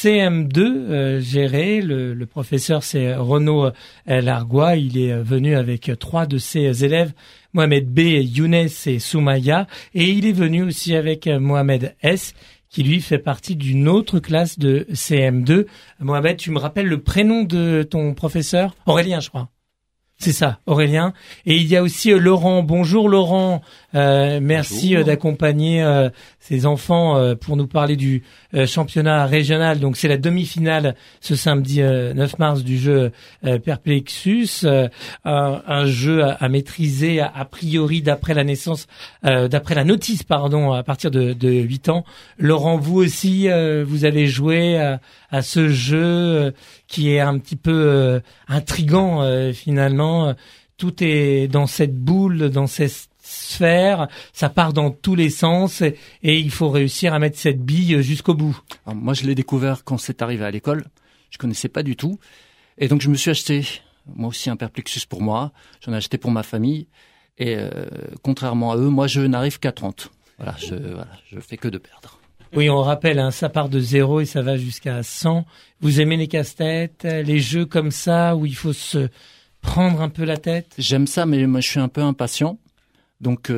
CM2 gérée. Le professeur c'est Renaud Largois, il est venu avec 3 de ses élèves, Mohamed B, Younes et Soumaya, et il est venu aussi avec Mohamed S, qui lui fait partie d'une autre classe de CM2. Mohamed, tu me rappelles le prénom de ton professeur? Aurélien, je crois. C'est ça, Aurélien. Et il y a aussi Laurent. Bonjour Laurent, merci d'accompagner ces enfants pour nous parler du championnat régional. Donc c'est la demi-finale ce samedi 9 mars du jeu Perplexus, un jeu à maîtriser a priori d'après la notice à partir de 8 ans. Laurent, vous aussi vous avez joué à ce jeu qui est un petit peu intriguant finalement. Tout est dans cette boule, dans cette sphère, ça part dans tous les sens et il faut réussir à mettre cette bille jusqu'au bout. Alors, moi, je l'ai découvert quand c'est arrivé à l'école. Je connaissais pas du tout. Et donc, je me suis acheté, moi aussi, un Perplexus pour moi. J'en ai acheté pour ma famille. Et contrairement à eux, moi, je n'arrive qu'à 30. Voilà, je fais que de perdre. Oui, on rappelle, hein, ça part de 0 et ça va jusqu'à 100. Vous aimez les casse-têtes, les jeux comme ça où il faut se prendre un peu la tête? J'aime ça, mais moi, je suis un peu impatient. Donc,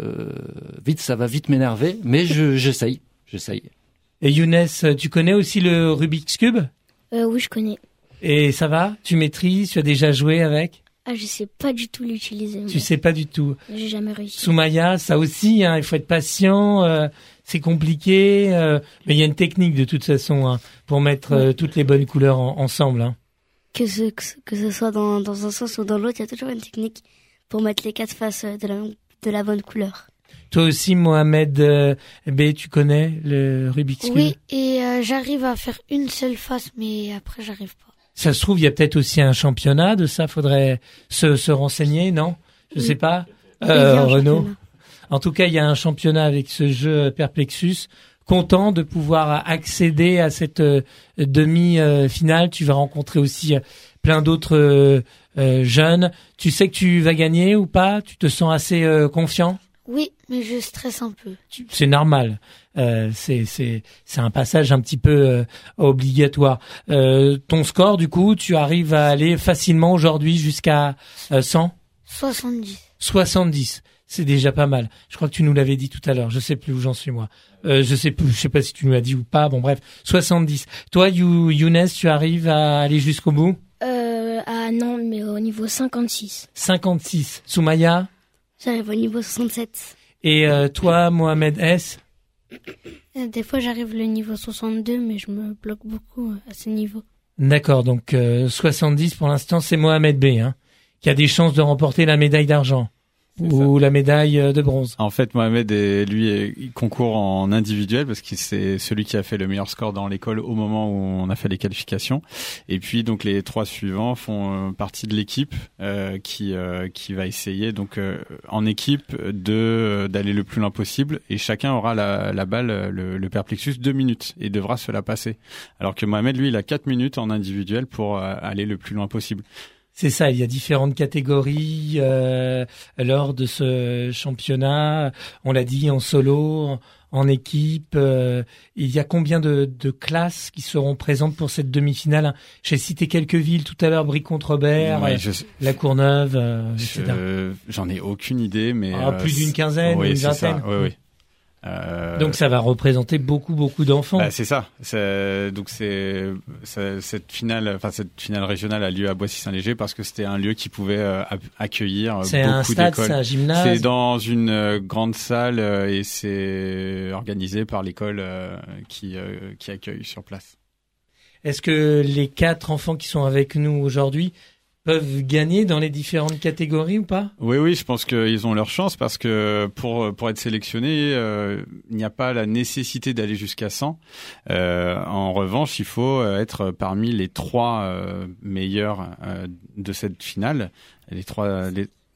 ça va vite m'énerver, mais j'essaye. Et Younes, tu connais aussi le Rubik's Cube? Oui, je connais. Et ça va? Tu maîtrises? Tu as déjà joué avec? Ah, je sais pas du tout l'utiliser. Tu sais pas du tout. J'ai jamais réussi. Soumaya, ça aussi, hein, il faut être patient, c'est compliqué, mais il y a une technique de toute façon hein, pour mettre toutes les bonnes couleurs ensemble. Hein. Que ce soit dans un sens ou dans l'autre, il y a toujours une technique pour mettre les 4 faces de la bonne couleur. Toi aussi, Mohamed B, tu connais le Rubik's Cube? Oui, et j'arrive à faire une seule face, mais après, j'arrive pas. Ça se trouve, il y a peut-être aussi un championnat de ça, faudrait se renseigner, non? Je sais pas, Renaud. En tout cas, il y a un championnat avec ce jeu Perplexus. Content de pouvoir accéder à cette demi-finale. Tu vas rencontrer aussi plein d'autres jeunes. Tu sais que tu vas gagner ou pas? Tu te sens assez confiant? Oui, mais je stresse un peu. C'est normal. C'est un passage un petit peu obligatoire. Ton score, du coup, tu arrives à aller facilement aujourd'hui jusqu'à 100 70. C'est déjà pas mal. Je crois que tu nous l'avais dit tout à l'heure. Je sais plus où j'en suis moi. Je sais pas si tu nous l'as dit ou pas. Bon bref, 70. Toi, Younes, tu arrives à aller jusqu'au bout? Non, mais au niveau 56. 56. Soumaya? J'arrive au niveau 67. Et toi, Mohamed S? Des fois, j'arrive au niveau 62, mais je me bloque beaucoup à ce niveau. D'accord, donc 70 pour l'instant, c'est Mohamed B, hein, qui a des chances de remporter la médaille d'argent. Ou la médaille de bronze. En fait, Mohamed, il concourt en individuel parce que c'est celui qui a fait le meilleur score dans l'école au moment où on a fait les qualifications. Et puis, donc, les 3 suivants font partie de l'équipe qui va essayer, donc, en équipe, d'aller le plus loin possible. Et chacun aura la balle, le perplexus, 2 minutes et devra se la passer. Alors que Mohamed, lui, il a 4 minutes en individuel pour aller le plus loin possible. C'est ça, il y a différentes catégories lors de ce championnat. On l'a dit, en solo, en équipe. Il y a combien de classes qui seront présentes pour cette demi-finale? J'ai cité quelques villes tout à l'heure, Brie-Comte-Robert, La Courneuve, etc. J'en ai aucune idée, mais... plus d'une quinzaine, une vingtaine. Oui. Donc ça va représenter beaucoup d'enfants. Bah, c'est ça. Cette finale régionale a lieu à Boissy-Saint-Léger parce que c'était un lieu qui pouvait accueillir beaucoup d'écoles. C'est un stade, c'est un gymnase. C'est dans une grande salle et c'est organisé par l'école qui accueille sur place. Est-ce que les 4 enfants qui sont avec nous aujourd'hui peuvent gagner dans les différentes catégories ou pas? Oui, je pense qu'ils ont leur chance parce que pour être sélectionnés, il n'y a pas la nécessité d'aller jusqu'à 100. En revanche, il faut être parmi les 3 meilleurs de cette finale. C'est 3.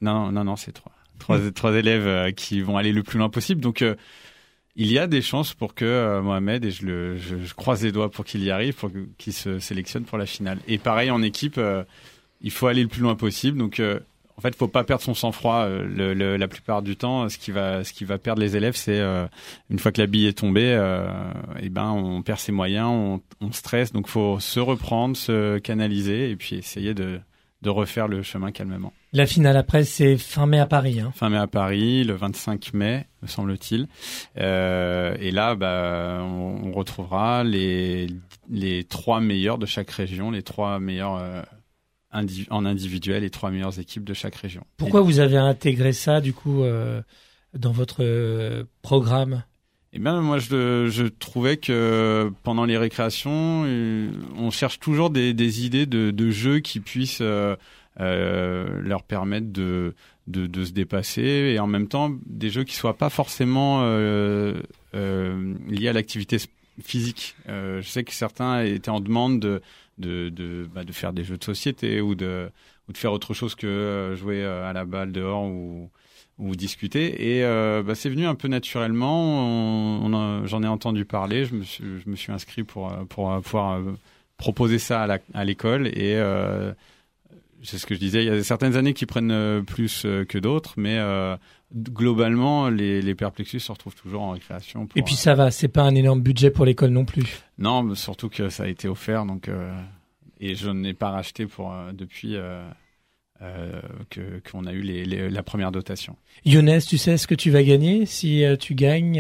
Trois élèves qui vont aller le plus loin possible. Donc il y a des chances pour que Mohamed, et je croise les doigts pour qu'il y arrive, pour qu'il se sélectionne pour la finale. Et pareil en équipe. Il faut aller le plus loin possible. Donc, en fait, faut pas perdre son sang-froid. La plupart du temps, ce qui va perdre les élèves, c'est une fois que la bille est tombée, on perd ses moyens, on stresse. Donc, faut se reprendre, se canaliser et puis essayer de refaire le chemin calmement. La finale après, c'est fin mai à Paris. Hein. Fin mai à Paris, le 25 mai, me semble-t-il. Et là, on retrouvera les 3 meilleurs de chaque région, les 3 meilleurs en individuel, les 3 meilleures équipes de chaque région. Pourquoi vous avez intégré ça, du coup, dans votre programme? Eh bien, moi, je trouvais que pendant les récréations, on cherche toujours des idées de jeux qui puissent leur permettre de se dépasser et en même temps des jeux qui soient pas forcément liés à l'activité physique. Je sais que certains étaient en demande de faire des jeux de société ou de faire autre chose que jouer à la balle dehors ou discuter. Et c'est venu un peu naturellement. J'en ai entendu parler. Je me suis inscrit pour pouvoir proposer ça à l'école. Et c'est ce que je disais. Il y a certaines années qui prennent plus que d'autres, mais globalement, les perplexus se retrouvent toujours en récréation. Et puis ça va, c'est pas un énorme budget pour l'école non plus. Non, mais surtout que ça a été offert, donc et je n'ai pas racheté depuis qu'on a eu la première dotation. Younes, tu sais ce que tu vas gagner si tu gagnes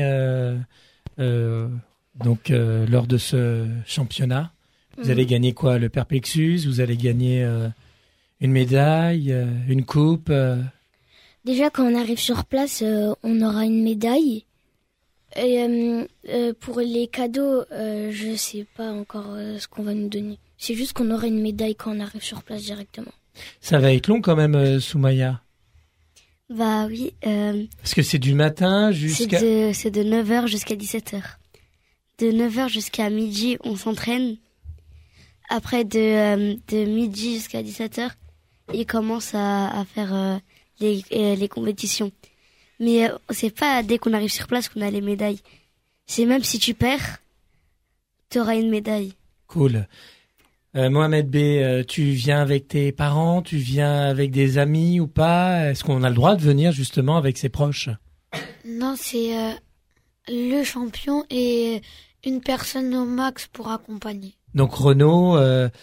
lors de ce championnat? Vous allez gagner quoi? Le perplexus? Vous allez gagner une médaille, une coupe? Déjà, quand on arrive sur place, on aura une médaille. Et pour les cadeaux, je sais pas encore ce qu'on va nous donner. C'est juste qu'on aura une médaille quand on arrive sur place directement. Ça va être long quand même, Soumaya. Bah oui. Parce que c'est du matin jusqu'à... C'est de 9h jusqu'à 17h. De 9h jusqu'à midi, on s'entraîne. Après, de midi jusqu'à 17h, ils commencent à faire les compétitions. Mais c'est pas dès qu'on arrive sur place qu'on a les médailles. C'est même si tu perds, tu auras une médaille. Cool. Mohamed B, tu viens avec tes parents, tu viens avec des amis ou pas? Est-ce qu'on a le droit de venir justement avec ses proches? Non, c'est le champion et une personne au max pour accompagner. Donc Renaud,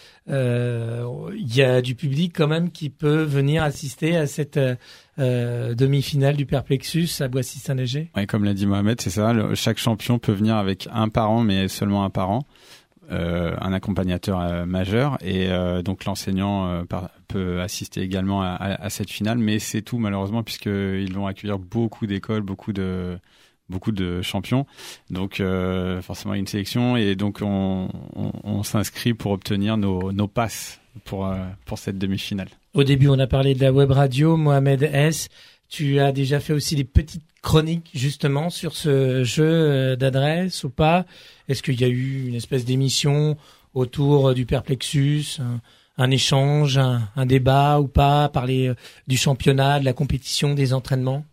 il y a du public quand même qui peut venir assister à cette demi-finale du Perplexus à Boissy-Saint-Léger. Ouais, comme l'a dit Mohamed, c'est ça. Chaque champion peut venir avec un parent, mais seulement un parent, un accompagnateur majeur, et donc l'enseignant peut assister également à cette finale. Mais c'est tout malheureusement, puisqu'ils vont accueillir beaucoup d'écoles, beaucoup de champions, donc forcément une sélection, et donc on s'inscrit pour obtenir nos passes pour cette demi-finale. Au début, on a parlé de la web radio. Mohamed S, tu as déjà fait aussi des petites chroniques justement sur ce jeu d'adresse ou pas? Est-ce qu'il y a eu une espèce d'émission autour du Perplexus, un échange, un débat ou pas, parler du championnat, de la compétition, des entraînements?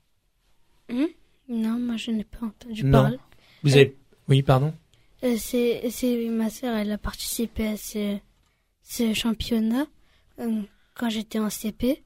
Non, moi je n'ai pas entendu Non. parler. Vous avez... Oui, pardon. C'est ma sœur, elle a participé à ce championnat quand j'étais en CP.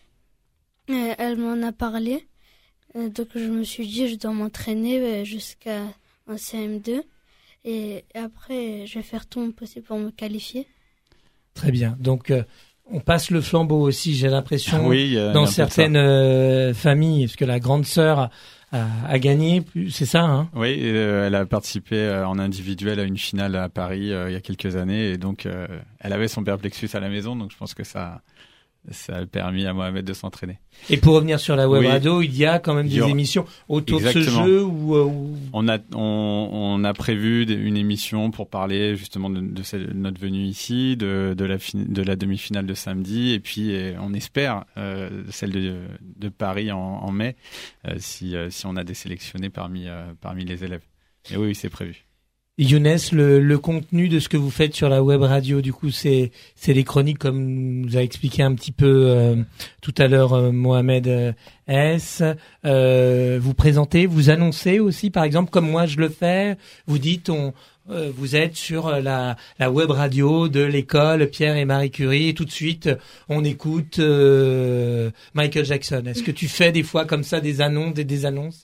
Elle m'en a parlé. Donc je me suis dit, je dois m'entraîner jusqu'à en CM2. Et après, je vais faire tout mon possible pour me qualifier. Très bien. Donc, on passe le flambeau aussi, j'ai l'impression, oui, dans certaines familles, parce que la grande sœur a gagné, c'est ça, hein? Oui, elle a participé en individuel à une finale à Paris il y a quelques années, et donc elle avait son Perplexus à la maison, donc je pense que ça a permis à Mohamed de s'entraîner. Et pour revenir sur la web radio, il y a quand même des émissions autour de ce jeu où... On a prévu une émission pour parler justement de notre venue ici, de la demi-finale de samedi, et puis on espère celle de Paris en mai, si on a des sélectionnés parmi les élèves. Et oui, c'est prévu. Younes, le contenu de ce que vous faites sur la web radio, du coup, c'est les chroniques, comme nous a expliqué un petit peu tout à l'heure Mohamed S. Vous présentez, vous annoncez aussi, par exemple, comme moi je le fais. Vous dites, vous êtes sur la web radio de l'école Pierre et Marie Curie, et tout de suite on écoute Michael Jackson. Est-ce que tu fais des fois comme ça des annonces et des annonces?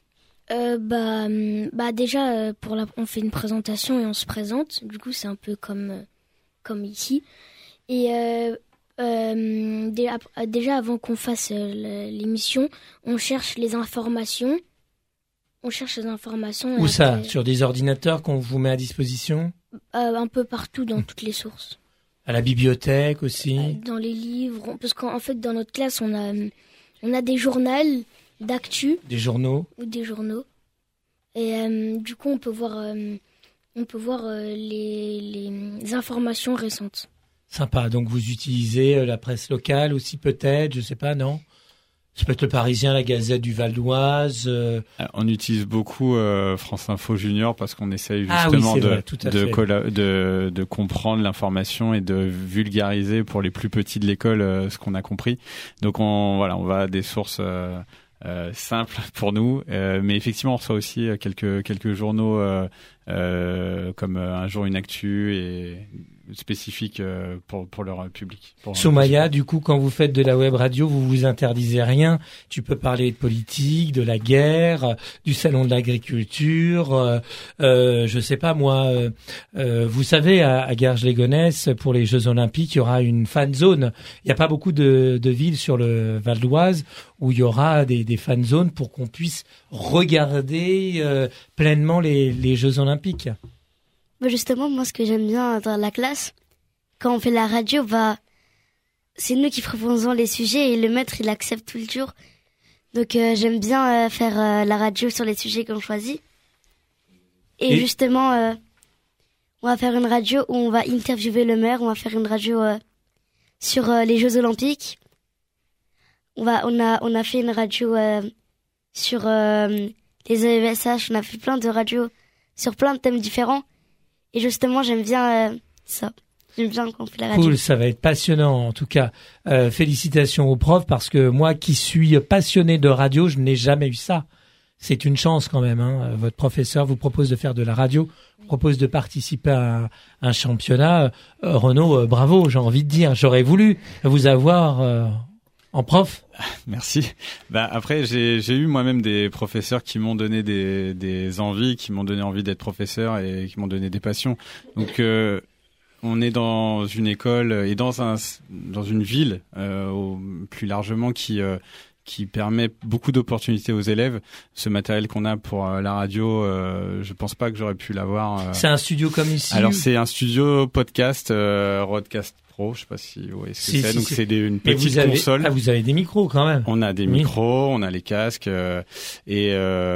Déjà on fait une présentation et on se présente, du coup c'est un peu comme ici, et déjà avant qu'on fasse l'émission, on cherche les informations. Où ça? Sur des ordinateurs qu'on vous met à disposition? Un peu partout, dans toutes les sources. À la bibliothèque aussi? Dans les livres, parce qu'en fait dans notre classe on a des journaux d'actu. Des journaux. Ou des journaux. Et du coup, on peut voir les informations récentes. Sympa. Donc, vous utilisez la presse locale aussi, peut-être, je sais pas, non? Ça peut être le Parisien, la Gazette du Val d'Oise. On utilise beaucoup France Info Junior parce qu'on essaye justement de comprendre l'information et de vulgariser pour les plus petits de l'école ce qu'on a compris. Donc, on va à des sources simple pour nous, mais effectivement on reçoit aussi quelques journaux comme Un jour une actu et spécifiques pour leur public. Soumaya, du coup, quand vous faites de la web radio, vous vous interdisez rien. Tu peux parler de politique, de la guerre, du salon de l'agriculture. Je sais pas moi. Vous savez, à Garges-les-Gonesse, pour les Jeux Olympiques, il y aura une fan zone. Il n'y a pas beaucoup de villes sur le Val d'Oise où il y aura des fan zones pour qu'on puisse regarder pleinement les Jeux Olympiques. Justement, moi, ce que j'aime bien dans la classe, quand on fait la radio, c'est nous qui proposons les sujets et le maître, il accepte tout le jour. Donc, j'aime bien faire la radio sur les sujets qu'on choisit. Et justement, on va faire une radio où on va interviewer le maire, on va faire une radio sur les Jeux Olympiques. On a fait une radio sur les AESH, on a fait plein de radios sur plein de thèmes différents. Et justement, j'aime bien ça. J'aime bien quand on fait la radio. Cool, ça va être passionnant. En tout cas, félicitations aux profs parce que moi qui suis passionné de radio, je n'ai jamais eu ça. C'est une chance quand même. Hein. Votre professeur vous propose de faire de la radio, vous propose de participer à un championnat. Renaud, bravo, j'ai envie de dire. J'aurais voulu vous avoir En prof? Merci. Après, j'ai eu moi-même des professeurs qui m'ont donné des envies, qui m'ont donné envie d'être professeur et qui m'ont donné des passions. Donc, on est dans une école et dans une ville, plus largement, qui permet beaucoup d'opportunités aux élèves. Ce matériel qu'on a pour la radio, je pense pas que j'aurais pu l'avoir. C'est un studio comme ici? Alors c'est un studio podcast, Roadcast Pro, je sais pas si vous voyez ce que c'est. Donc c'est une petite console. Ah, vous avez des micros quand même. On a des micros, on a les casques et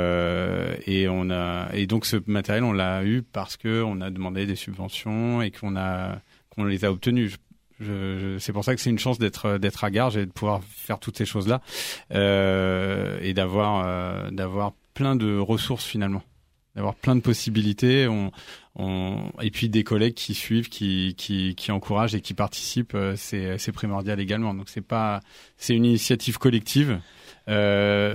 donc ce matériel on l'a eu parce que on a demandé des subventions et qu'on les a obtenues. C'est pour ça que c'est une chance d'être à Garges et de pouvoir faire toutes ces choses-là et d'avoir plein de ressources finalement, d'avoir plein de possibilités. Et puis des collègues qui suivent, qui encouragent et qui participent, c'est primordial également. Donc c'est une initiative collective. Je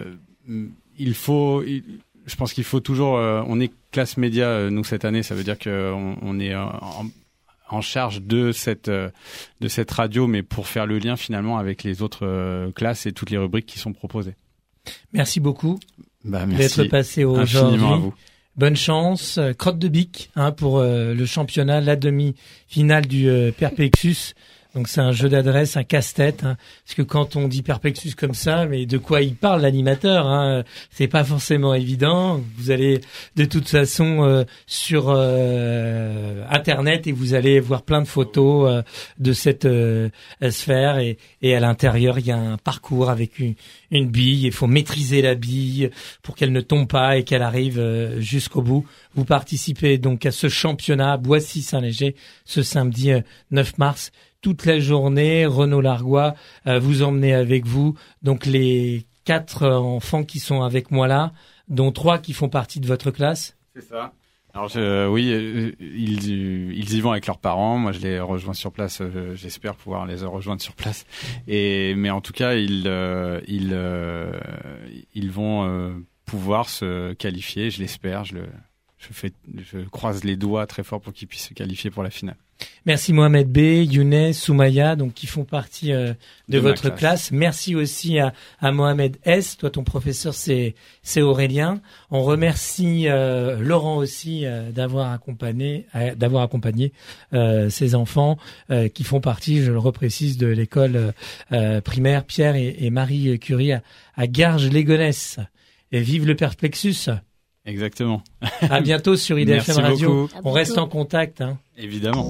pense qu'il faut toujours. On est classe média nous cette année, ça veut dire qu'on est en charge de cette radio, mais pour faire le lien finalement avec les autres classes et toutes les rubriques qui sont proposées. Merci beaucoup merci d'être passé aujourd'hui. Infiniment à vous. Bonne chance, crotte de bique pour le championnat, la demi-finale du Perplexus. Donc c'est un jeu d'adresse, un casse-tête, parce que quand on dit Perplexus comme ça, mais de quoi il parle l'animateur, c'est pas forcément évident. Vous allez de toute façon sur Internet et vous allez voir plein de photos de cette sphère et à l'intérieur il y a un parcours avec une bille. Il faut maîtriser la bille pour qu'elle ne tombe pas et qu'elle arrive jusqu'au bout. Vous participez donc à ce championnat à Boissy-Saint-Léger ce samedi 9 mars. Toute la journée, Renaud Largois vous emmenez avec vous donc les 4 enfants qui sont avec moi là, dont 3 qui font partie de votre classe. C'est ça. Alors oui, ils y vont avec leurs parents. Moi, je les rejoins sur place. J'espère pouvoir les rejoindre sur place. Mais en tout cas, ils vont pouvoir se qualifier. Je l'espère. Je croise les doigts très fort pour qu'ils puissent se qualifier pour la finale. Merci Mohamed B, Younes, Soumaya, donc qui font partie de votre classe. Merci aussi à Mohamed S. Toi, ton professeur, c'est Aurélien. On remercie Laurent aussi d'avoir accompagné ces enfants qui font partie, je le reprécise, de l'école primaire Pierre et Marie Curie à Garges-les-Gonesse. Et vive le Perplexus. Exactement. À bientôt sur IDFM Radio. Beaucoup. On reste en contact. Évidemment.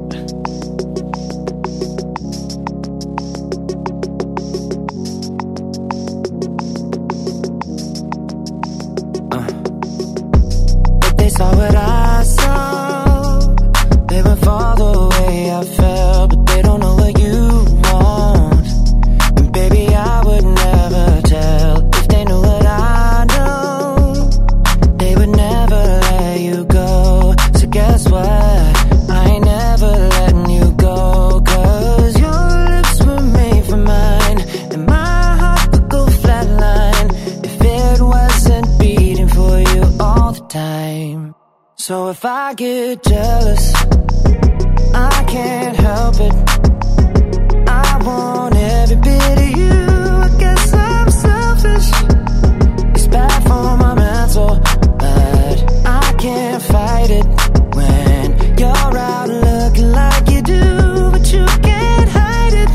They saw what I saw. They went far the way I felt, but they don't know what you want. And baby, I would never tell if they knew what I know. They would never let you go. So guess what? I ain't never letting you go. 'Cause your lips were made for mine, and my heart would go flatline if it wasn't beating for you all the time. So if I get jealous, I can't help it. I want every bit of you. I guess I'm selfish. It's bad for my mental, but I can't fight it when you're out looking like you do, but you can't hide it.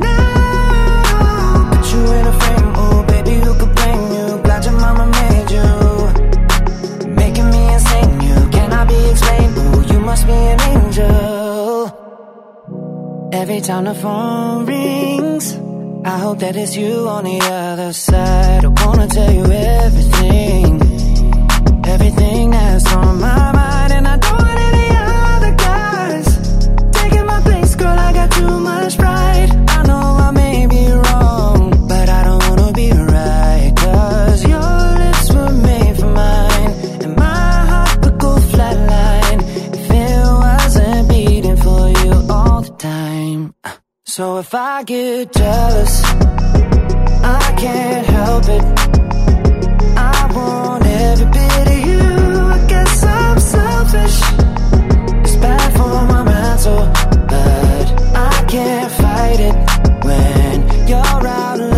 No, put you in a frame, oh baby, who could blame you? Glad your mama made you, making me insane. You cannot be explained, oh you must be an angel. Every time the phone rings, I hope that it's you on the other side. I wanna tell you everything, everything that's on my mind. And I don't want any other guys taking my place, girl, I got too much pride. I know I may be wrong, but I don't wanna be right. 'Cause your lips were made for mine, and my heart would go flatline if it wasn't beating for you all the time. So if I get jealous, I can't help it. I want every bit of you. I guess I'm selfish. It's bad for my mental, but I can't fight it when you're out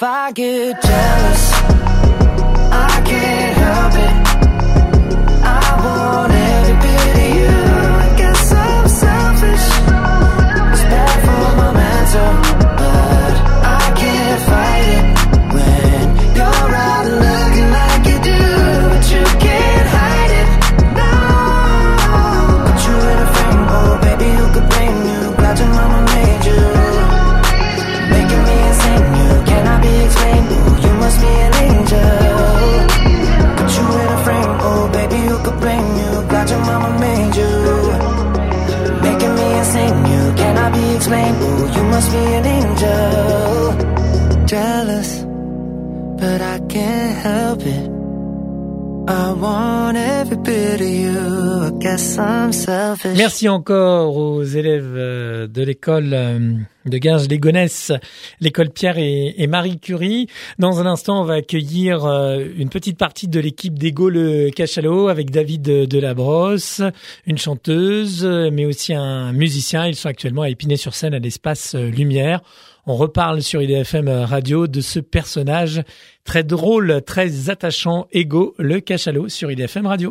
I get jealous, I can't help it. I want every bit of you. I guess I'm selfish. It's bad for my mental, but I can't fight it when you're out looking like you do, but you can't hide it. No, put you in a frame, oh baby, who could blame you? Glad your mama made you, making me insane. You cannot be explained. Ooh, you must be an angel. Put you in a frame, oh baby, who could blame you? Glad your mama made you, making me insane. You cannot be explained. Ooh, you must be an angel. Jealous, but I can't help it. I want every bit of you. I guess I'm selfish. Merci encore aux élèves de l'école de Guinges-les-Gonesse, l'école Pierre et Marie Curie. Dans un instant, on va accueillir une petite partie de l'équipe d'Ego le Cachalot avec David Delabrosse, une chanteuse, mais aussi un musicien. Ils sont actuellement à Épinay-sur-Seine à l'espace Lumière. On reparle sur IDFM Radio de ce personnage très drôle, très attachant, Ego le Cachalot sur IDFM Radio.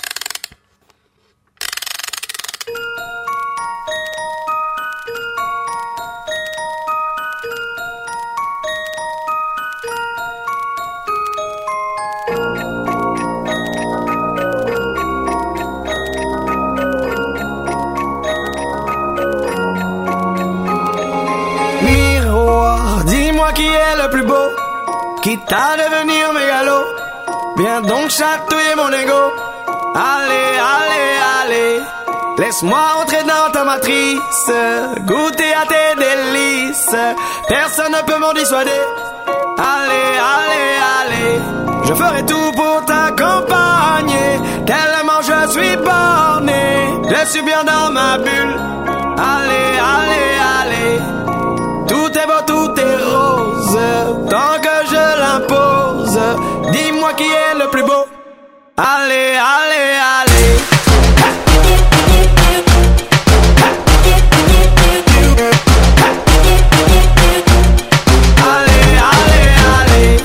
Qui est le plus beau, quitte à devenir mégalo. Viens donc chatouiller mon ego. Allez, allez, allez, laisse-moi entrer dans ta matrice, goûter à tes délices. Personne ne peut m'en dissuader. Allez, allez, allez, je ferai tout pour t'accompagner. Tellement je suis borné, je suis bien dans ma bulle. Allez, allez, allez, tout est beau, tout est rose, tant que je l'impose. Dis-moi qui est le plus beau. Allez, allez, allez. Allez, allez, allez.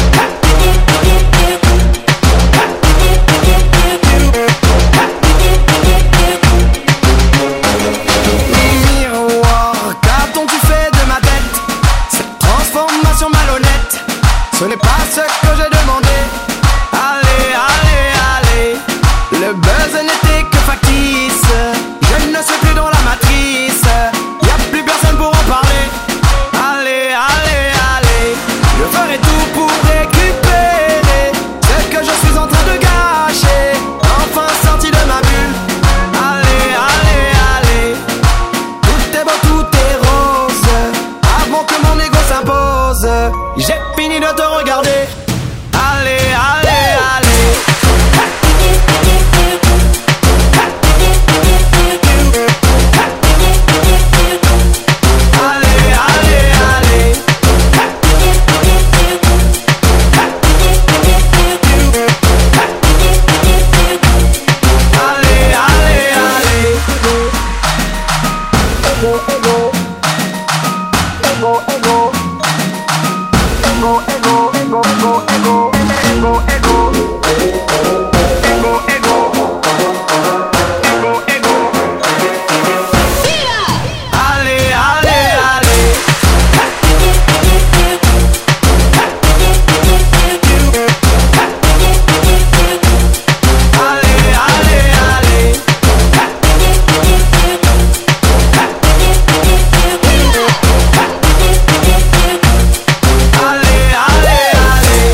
Miroir, qu'as-tu fait de ma tête? Cette transformation malhonnête, ce n'est pas ce que j'ai demandé. Allez, allez, allez, le buzz n'était que factice. Je ne suis plus dans la matrice, y a plus personne pour en parler. Allez, allez, allez, je ferai tout pour récupérer ce que je suis en train de gâcher, enfin sorti de ma bulle. Allez, allez, allez, tout est beau, tout est rose, avant que mon ego s'impose. J'ai fini de te regarder. Allez, allez, allez. Allez, allez, allez. Allez, allez, allez. Ego, ego. Ego, ego. Ego, ego, ego, ego, ego, ego, ego. Ego, ego. Ego, ego. Allez, allez, allez. Allez, allez, allez. Allez, allez, allez.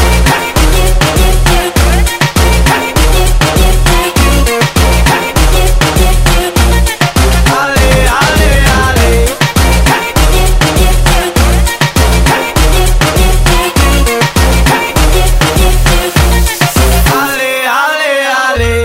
Allez, allez, allez. Allez, allez, allez.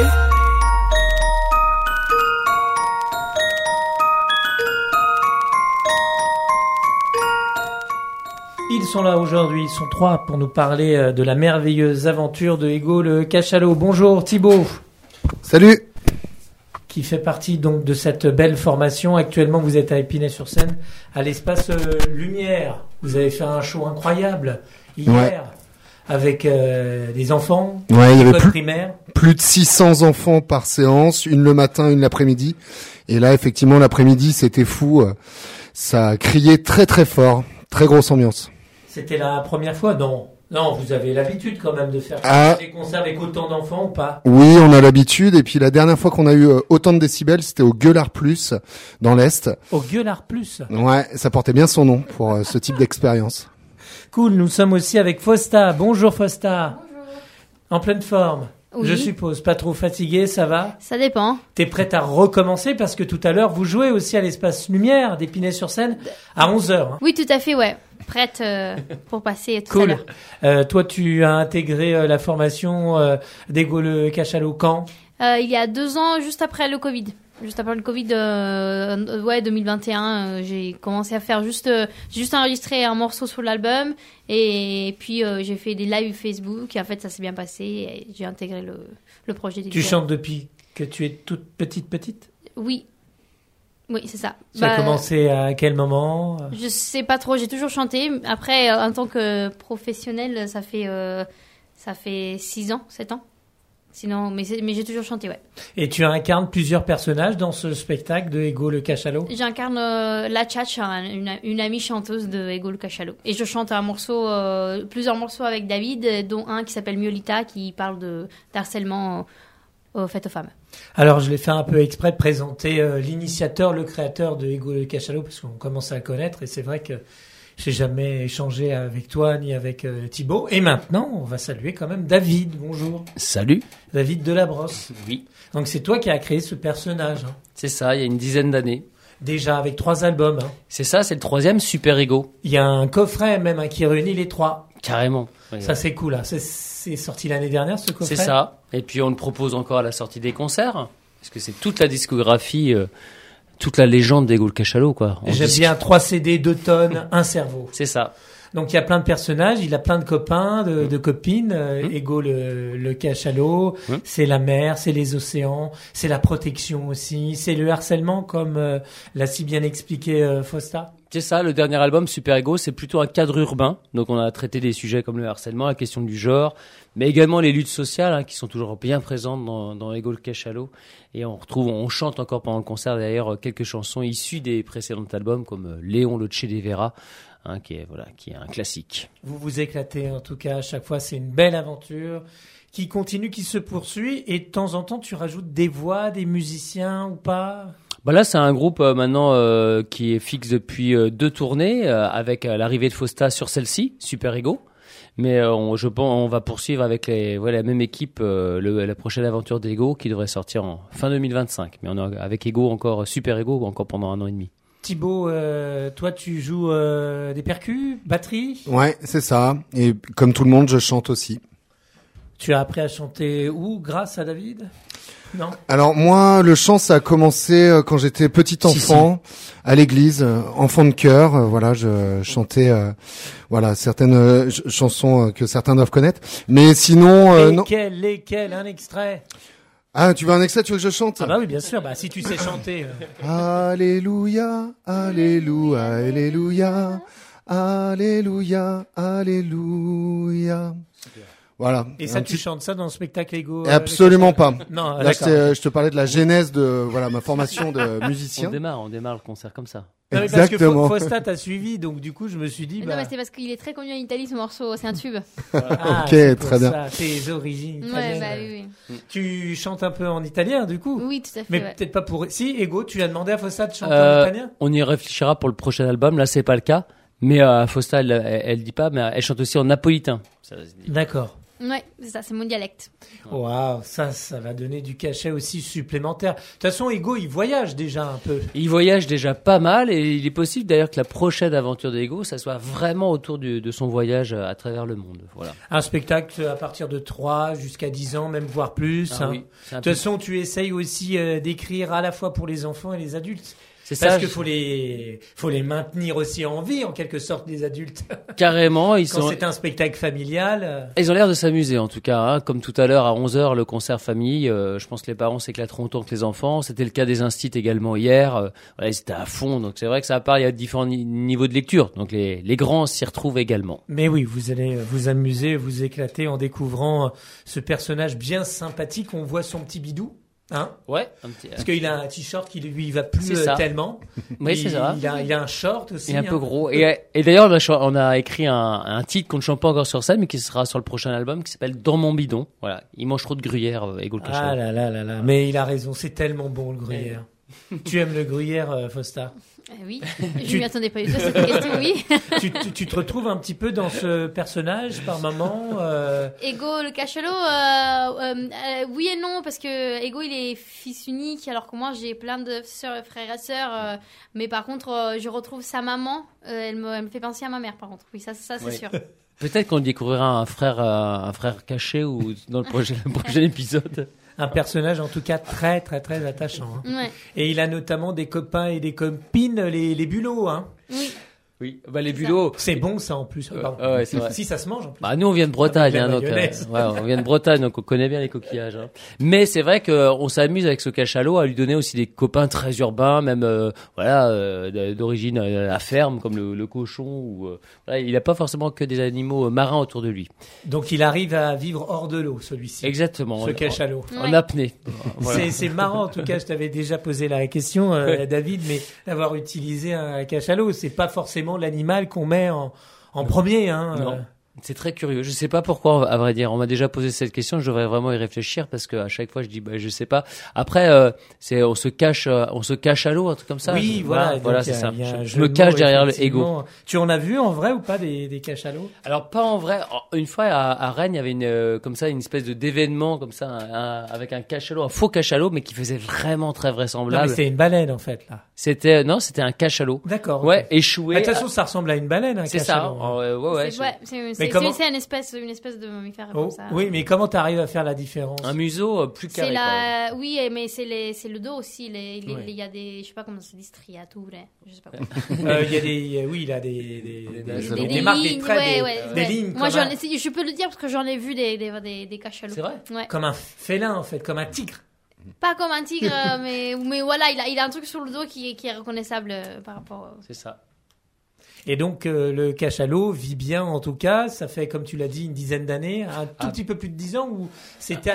Ils sont là aujourd'hui, ils sont trois pour nous parler de la merveilleuse aventure de Ego le Cachalot. Bonjour Thibaut. Salut. qui fait partie donc de cette belle formation. Actuellement, vous êtes à Épinay-sur-Seine, à l'espace Lumière. Vous avez fait un show incroyable hier avec des enfants, il y avait plus de 600 enfants par séance, une le matin, une l'après-midi. Et là, effectivement, l'après-midi, c'était fou. Ça criait très très fort, très grosse ambiance. C'était la première fois? Non, vous avez l'habitude quand même de faire des concerts avec autant d'enfants ou pas? Oui, on a l'habitude. Et puis la dernière fois qu'on a eu autant de décibels, c'était au Gueulard Plus, dans l'Est. Au Gueulard Plus? Ouais, ça portait bien son nom pour ce type d'expérience. Cool, nous sommes aussi avec Fausta. Bonjour Fausta. Bonjour. En pleine forme? Oui. Je suppose, pas trop fatiguée, ça va? Ça dépend. T'es prête à recommencer parce que tout à l'heure, vous jouez aussi à l'espace Lumière d'Épinay-sur-Seine à 11h. Hein. Oui, tout à fait, ouais. Prête pour passer tout à l'heure. Toi, tu as intégré la formation d'Ego le Cachalot quand? Il y a 2 ans, juste après le Covid. Juste après le Covid, 2021, j'ai commencé à faire juste enregistrer un morceau sur l'album et puis j'ai fait des lives Facebook et en fait ça s'est bien passé et j'ai intégré le projet. Tu chantes depuis que tu es toute petite? Oui, c'est ça. Ça a commencé à quel moment? Je sais pas trop, j'ai toujours chanté. Après, en tant que professionnelle, ça fait 6 ans, 7 ans. Sinon, mais j'ai toujours chanté, ouais. Et tu incarnes plusieurs personnages dans ce spectacle de Ego le Cachalot? J'incarne la Tchatcha, une amie chanteuse de Ego le Cachalot. Et je chante plusieurs morceaux avec David, dont un qui s'appelle Miolita, qui parle d'harcèlement fait aux femmes. Alors, je l'ai fait un peu exprès de présenter l'initiateur, le créateur de Ego le Cachalot, parce qu'on commence à le connaître, et c'est vrai que j'ai jamais échangé avec toi ni avec Thibaut. Et maintenant, on va saluer quand même David. Bonjour. Salut. David Delabrosse. Oui. Donc c'est toi qui as créé ce personnage. Hein. C'est ça, il y a une dizaine d'années. Déjà avec 3 albums. Hein. C'est ça, c'est le 3e, Super Ego. Il y a un coffret même qui réunit les 3. Carrément. Oui, ça c'est cool. Hein. C'est sorti l'année dernière ce coffret. C'est ça. Et puis on le propose encore à la sortie des concerts. Parce que c'est toute la discographie... toute la légende d'Ego le Cachalot, quoi. J'aime bien 3 CD, 2 tonnes, un cerveau. C'est ça. Donc il y a plein de personnages, il a plein de copains, de copines. Ego le Cachalot, c'est la mer, c'est les océans, c'est la protection aussi, c'est le harcèlement comme l'a si bien expliqué Fausta. C'est ça, le dernier album, Super Ego, c'est plutôt un cadre urbain. Donc on a traité des sujets comme le harcèlement, la question du genre, mais également les luttes sociales qui sont toujours bien présentes dans Ego le Cachalot. Et on chante encore pendant le concert d'ailleurs quelques chansons issues des précédents albums comme Léon le Che Vera, qui est un classique. Vous vous éclatez en tout cas à chaque fois, c'est une belle aventure qui continue, qui se poursuit et de temps en temps tu rajoutes des voix, des musiciens ou pas? Là, c'est un groupe maintenant qui est fixe depuis 2 tournées avec l'arrivée de Fausta sur celle-ci, Super Ego. Mais on va poursuivre avec la même équipe la prochaine aventure d'Ego qui devrait sortir en fin 2025. Mais on a avec Ego Super Ego encore pendant 1 an et demi. Thibaut, toi tu joues des percus, batterie? Ouais, c'est ça. Et comme tout le monde, je chante aussi. Tu as appris à chanter où grâce à David? Non. Alors moi, le chant, ça a commencé quand j'étais petit enfant à l'église, enfant de chœur. Je chantais certaines chansons que certains doivent connaître. Mais sinon, lesquelles, un extrait? Ah, tu veux un extrait? Tu veux que je chante? Ah bah oui, bien sûr. Si tu sais chanter. Alléluia, alléluia, alléluia, alléluia, alléluia. Voilà. Et ça, tu chantes ça dans le spectacle Ego? Absolument pas. Non, là, je te parlais de la genèse de ma formation de musicien. On démarre le concert comme ça. Non, exactement. Parce que Fausta t'a suivi, donc du coup, je me suis dit. Non, mais c'est parce qu'il est très connu en Italie, ce morceau. C'est un tube. Ok, très bien. Tes origines italiennes. Oui. Tu chantes un peu en italien, du coup? Oui, tout à fait. Mais peut-être pas pour. Si, Ego, tu as demandé à Fausta de chanter en italien? On y réfléchira pour le prochain album. Là, c'est pas le cas. Mais Fausta, elle dit pas, mais elle chante aussi en napolitain. D'accord. Ouais, c'est ça, c'est mon dialecte. Waouh, ça va donner du cachet aussi supplémentaire. De toute façon, Ego, il voyage déjà un peu. Il voyage déjà pas mal et il est possible d'ailleurs que la prochaine aventure d'Ego, ça soit vraiment autour de son voyage à travers le monde. Voilà. Un spectacle à partir de 3 jusqu'à 10 ans, même voire plus. Oui, de toute façon, tu essayes aussi d'écrire à la fois pour les enfants et les adultes. C'est Parce ça. qu'il faut les maintenir aussi en vie, en quelque sorte, les adultes. Carrément, Quand c'est un spectacle familial. Ils ont l'air de s'amuser en tout cas, hein. Comme tout à l'heure à 11h le concert famille, je pense que les parents s'éclateront autant que les enfants. C'était le cas des instits également hier, voilà, ils étaient à fond, donc c'est vrai que ça part, il y a différents niveaux de lecture, donc les grands s'y retrouvent également. Mais oui, vous allez vous amuser, vous éclater en découvrant ce personnage bien sympathique. On voit son petit bidou. Hein, ouais, un petit. Parce qu'il a un t-shirt qui lui il va plus tellement. Oui, c'est ça. Il a un short aussi. Il est un peu gros. Et d'ailleurs, on a écrit un titre qu'on ne chante pas encore sur scène, mais qui sera sur le prochain album, qui s'appelle Dans mon bidon. Voilà. Il mange trop de gruyère, Égole Cachalot. Ah là là là là. Mais il a raison, c'est tellement bon le gruyère. Tu aimes le gruyère, Fausta? Oui, je m'y attendais pas du tout à cette question, oui. tu te retrouves un petit peu dans ce personnage par moment Ego, le cachalot, oui et non, parce que Ego, il est fils unique, alors que moi, j'ai plein de frères et sœurs. Mais par contre, je retrouve sa maman, elle me fait penser à ma mère, par contre. Oui, ça c'est oui. sûr. Peut-être qu'on découvrira un frère caché ou dans le prochain épisode. Un personnage en tout cas très très très attachant. Hein. Ouais. Et il a notamment des copains et des copines, les bulots. Hein. Oui. Oui, bah les bulots. C'est bon ça en plus. Ouais, c'est vrai. Si ça se mange en plus. Bah nous on vient de Bretagne, hein, donc on vient de Bretagne, donc on connaît bien les coquillages. Hein. Mais c'est vrai que on s'amuse avec ce cachalot à lui donner aussi des copains très urbains, même d'origine à la ferme comme le cochon. Ou voilà, il n'a pas forcément que des animaux marins autour de lui. Donc il arrive à vivre hors de l'eau, celui-ci. Exactement. Ce cachalot. En apnée. Voilà. C'est marrant en tout cas. Je t'avais déjà posé la question, David, mais d'avoir utilisé un cachalot, c'est pas forcément l'animal qu'on met en premier. Hein, non. C'est très curieux. Je sais pas pourquoi, à vrai dire. On m'a déjà posé cette question. Je devrais vraiment y réfléchir parce que à chaque fois je dis, je sais pas. Après, on se cache à l'eau, un truc comme ça. Oui, voilà, c'est ça. Je me cache derrière le ego. Tu en as vu en vrai ou pas des cachalots? Alors pas en vrai. Une fois à Rennes, il y avait une espèce d'événement comme ça, avec un cachalot, un faux cachalot, mais qui faisait vraiment très vraisemblable. Non, mais c'était une baleine en fait là. C'était un cachalot. D'accord. Ouais, échoué. De toute façon, ça ressemble à une baleine, un cachalot. C'est ça. C'est une espèce de mammifère comme ça. Oui, mais comment tu arrives à faire la différence? Un museau plus carré. Oui, mais c'est le dos aussi. Il y a des, je sais pas comment ça se dit, striature. Je sais pas. Il a des marques, des traits, des lignes. Moi, je peux le dire parce que j'en ai vu des cachalots. C'est vrai. Ouais. Comme un félin en fait, comme un tigre. Pas comme un tigre, mais voilà, il a un truc sur le dos qui est reconnaissable par rapport. C'est ça. Et donc le cachalot vit bien en tout cas, ça fait comme tu l'as dit une dizaine d'années, un tout petit peu plus de 10 ans ou c'était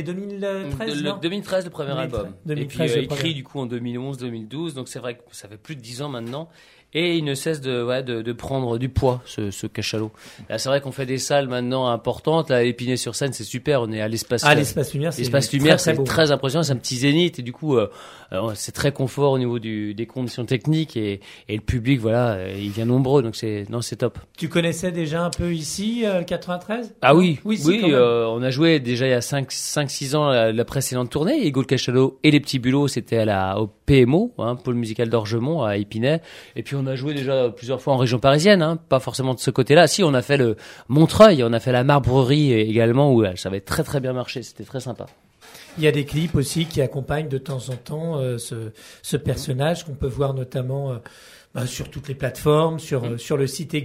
2013 non 2013 le premier album. 2013, et puis écrit du coup en 2011, 2012, donc c'est vrai que ça fait plus de 10 ans maintenant. Et il ne cesse de prendre du poids, ce cachalot. Là, c'est vrai qu'on fait des salles maintenant importantes. Là, à Épinay-sur-Seine, c'est super. On est à l'espace. L'espace lumière, c'est très impressionnant. C'est un petit zénith. Et du coup, c'est très confort au niveau des conditions techniques. Et le public, il vient nombreux. Donc c'est top. Tu connaissais déjà un peu ici, 93? Ah oui. Oui, on a joué déjà il y a 5-6 ans la précédente tournée. Ego le cachalot et les petits bulots, c'était au PMO, pôle musical d'Orgemont à Épinay. Et puis on a joué déjà plusieurs fois en région parisienne, pas forcément de ce côté-là. Si, on a fait le Montreuil, on a fait la Marbrerie également, où ça avait très très bien marché, c'était très sympa. Il y a des clips aussi qui accompagnent de temps en temps ce personnage qu'on peut voir notamment sur toutes les plateformes, sur le site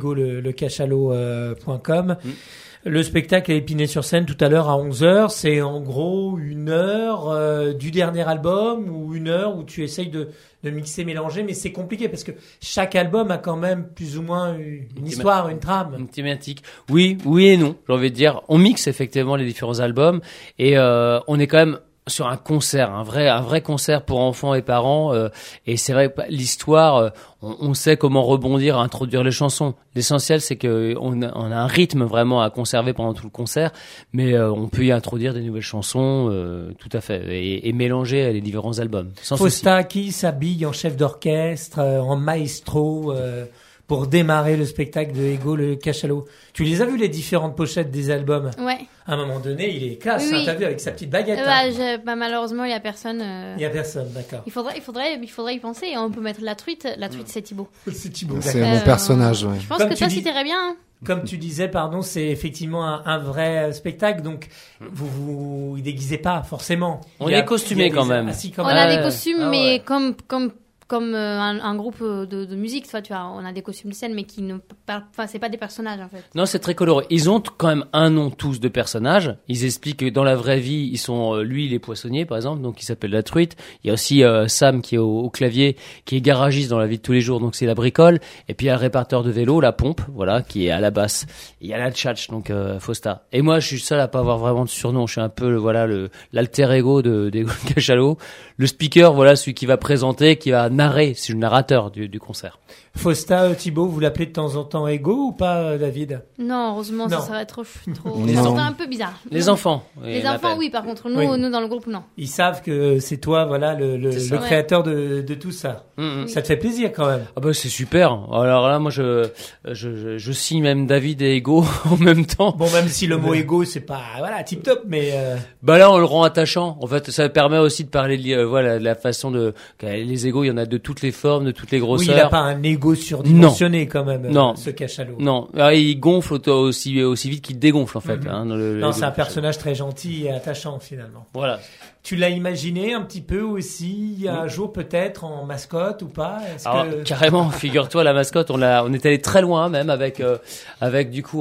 egolecachalot.com. Le spectacle à Épinay-sur-Seine tout à l'heure à 11h, c'est en gros 1 heure du dernier album ou 1 heure où tu essayes de mixer, mélanger, mais c'est compliqué parce que chaque album a quand même plus ou moins une histoire, une trame. Une thématique. Oui et non, j'ai envie de dire. On mixe effectivement les différents albums et on est quand même sur un concert, un vrai concert pour enfants et parents. Et c'est vrai que l'histoire, on sait comment rebondir, introduire les chansons. L'essentiel, c'est que on a un rythme vraiment à conserver pendant tout le concert, mais on peut y introduire des nouvelles chansons, tout à fait, et mélanger les différents albums. Fausta qui s'habille en chef d'orchestre, en maestro, pour démarrer le spectacle de Ego le cachalot. Tu les as vus les différentes pochettes des albums? Ouais. À un moment donné, il est classe, oui. T'as vu avec sa petite baguette. Malheureusement, il y a personne. Il y a personne, d'accord. Il faudrait y penser. On peut mettre la truite. La truite, c'est Thibaut. C'est Thibaut. C'est mon personnage. Ouais. Je pense que toi, t'irais bien. Hein. Comme tu disais, c'est effectivement un vrai spectacle, donc vous déguisez pas forcément. On est costumé quand même. On a des costumes, mais comme comme un groupe de musique, tu vois, on a des costumes de scène, mais qui ne c'est pas des personnages en fait. Non, c'est très coloré. Ils ont quand même un nom tous de personnages. Ils expliquent que dans la vraie vie, ils sont lui, il est poissonnier par exemple, donc il s'appelle la truite. Il y a aussi Sam qui est au clavier, qui est garagiste dans la vie de tous les jours, donc c'est la bricole. Et puis il y a le réparateur de vélo, la pompe, voilà, qui est à la basse. Et il y a la tchatch, donc Fausta. Et moi, je suis seul à pas avoir vraiment de surnom. Je suis un peu l'alter ego d'Ego Cachalot. Le speaker, voilà, celui qui va présenter, qui va narrer, c'est le narrateur du concert. Fausta, Thibaut, vous l'appelez de temps en temps Ego ou pas, David? Non, heureusement, non. Ça serait trop ça serait un peu bizarre. Les enfants. Les enfants, oui, par contre, nous dans le groupe, non. Ils savent que c'est toi, voilà, le créateur de tout ça. Oui. Ça te fait plaisir quand même. Ah bah c'est super. Alors là, moi, je signe même David et Ego en même temps. Bon, même si le mot Ego, c'est pas, voilà, tip top, mais. Bah là, on le rend attachant. En fait, ça permet aussi de parler de la façon de les égos. Il y en a de toutes les formes, de toutes les grosseurs. Oui, il a pas un ego surdimensionné quand même. Non. Ce cachalot. Non, il gonfle aussi vite qu'il dégonfle en fait. Non, c'est un personnage très gentil et attachant finalement. Voilà. Tu l'as imaginé un petit peu aussi, il y a un jour peut-être en mascotte ou pas? Carrément, figure-toi, la mascotte, on est allé très loin même avec du coup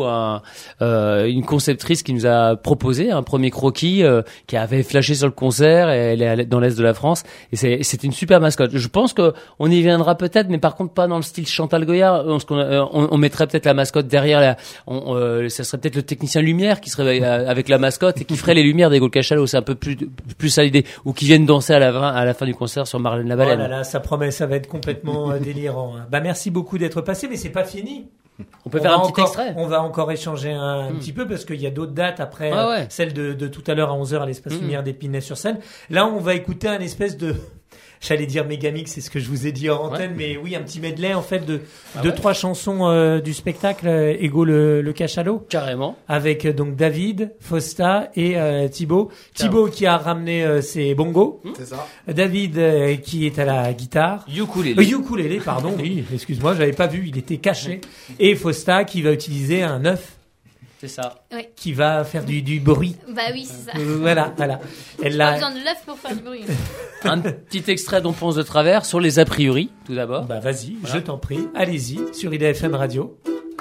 une conceptrice qui nous a proposé un premier croquis qui avait flashé sur le concert, et elle est dans l'est de la France, et c'est une super mascotte. Je pense que on y viendra peut-être, mais par contre pas dans le style Chantal Goya. On mettrait peut-être la mascotte derrière, ça serait peut-être le technicien lumière qui serait avec la mascotte et qui ferait les lumières d'Ego Cachalot. C'est un peu plus ça l'idée, ou qui viennent danser à la fin du concert sur Marlène la Baleine. Oh là là, ça promet, ça va être complètement délirant. Bah merci beaucoup d'être passé, mais c'est pas fini. On peut faire un petit extrait. On va encore échanger un petit peu parce qu'il y a d'autres dates après celle de tout à l'heure à 11h à l'espace Lumière d'Épinay-sur-Seine. Là, on va écouter un espèce de... J'allais dire mégamix, c'est ce que je vous ai dit en antenne, mais oui, un petit medley en fait de trois chansons du spectacle Ego le Cachalot. Carrément. Avec donc David, Fausta et Thibaut. Thibaut qui a ramené ses bongos. C'est ça. David qui est à la guitare. Ukulélé, pardon. Oui, excuse-moi, j'avais pas vu, il était caché. Et Fausta qui va utiliser un œuf. C'est ça. Oui. Qui va faire du bruit. Bah oui, c'est ça. Voilà. Elle a besoin de l'œuf pour faire du bruit. Un petit extrait d'On pense de travers sur les a priori, tout d'abord. Bah vas-y, je t'en prie. Allez-y, sur IDFM Radio.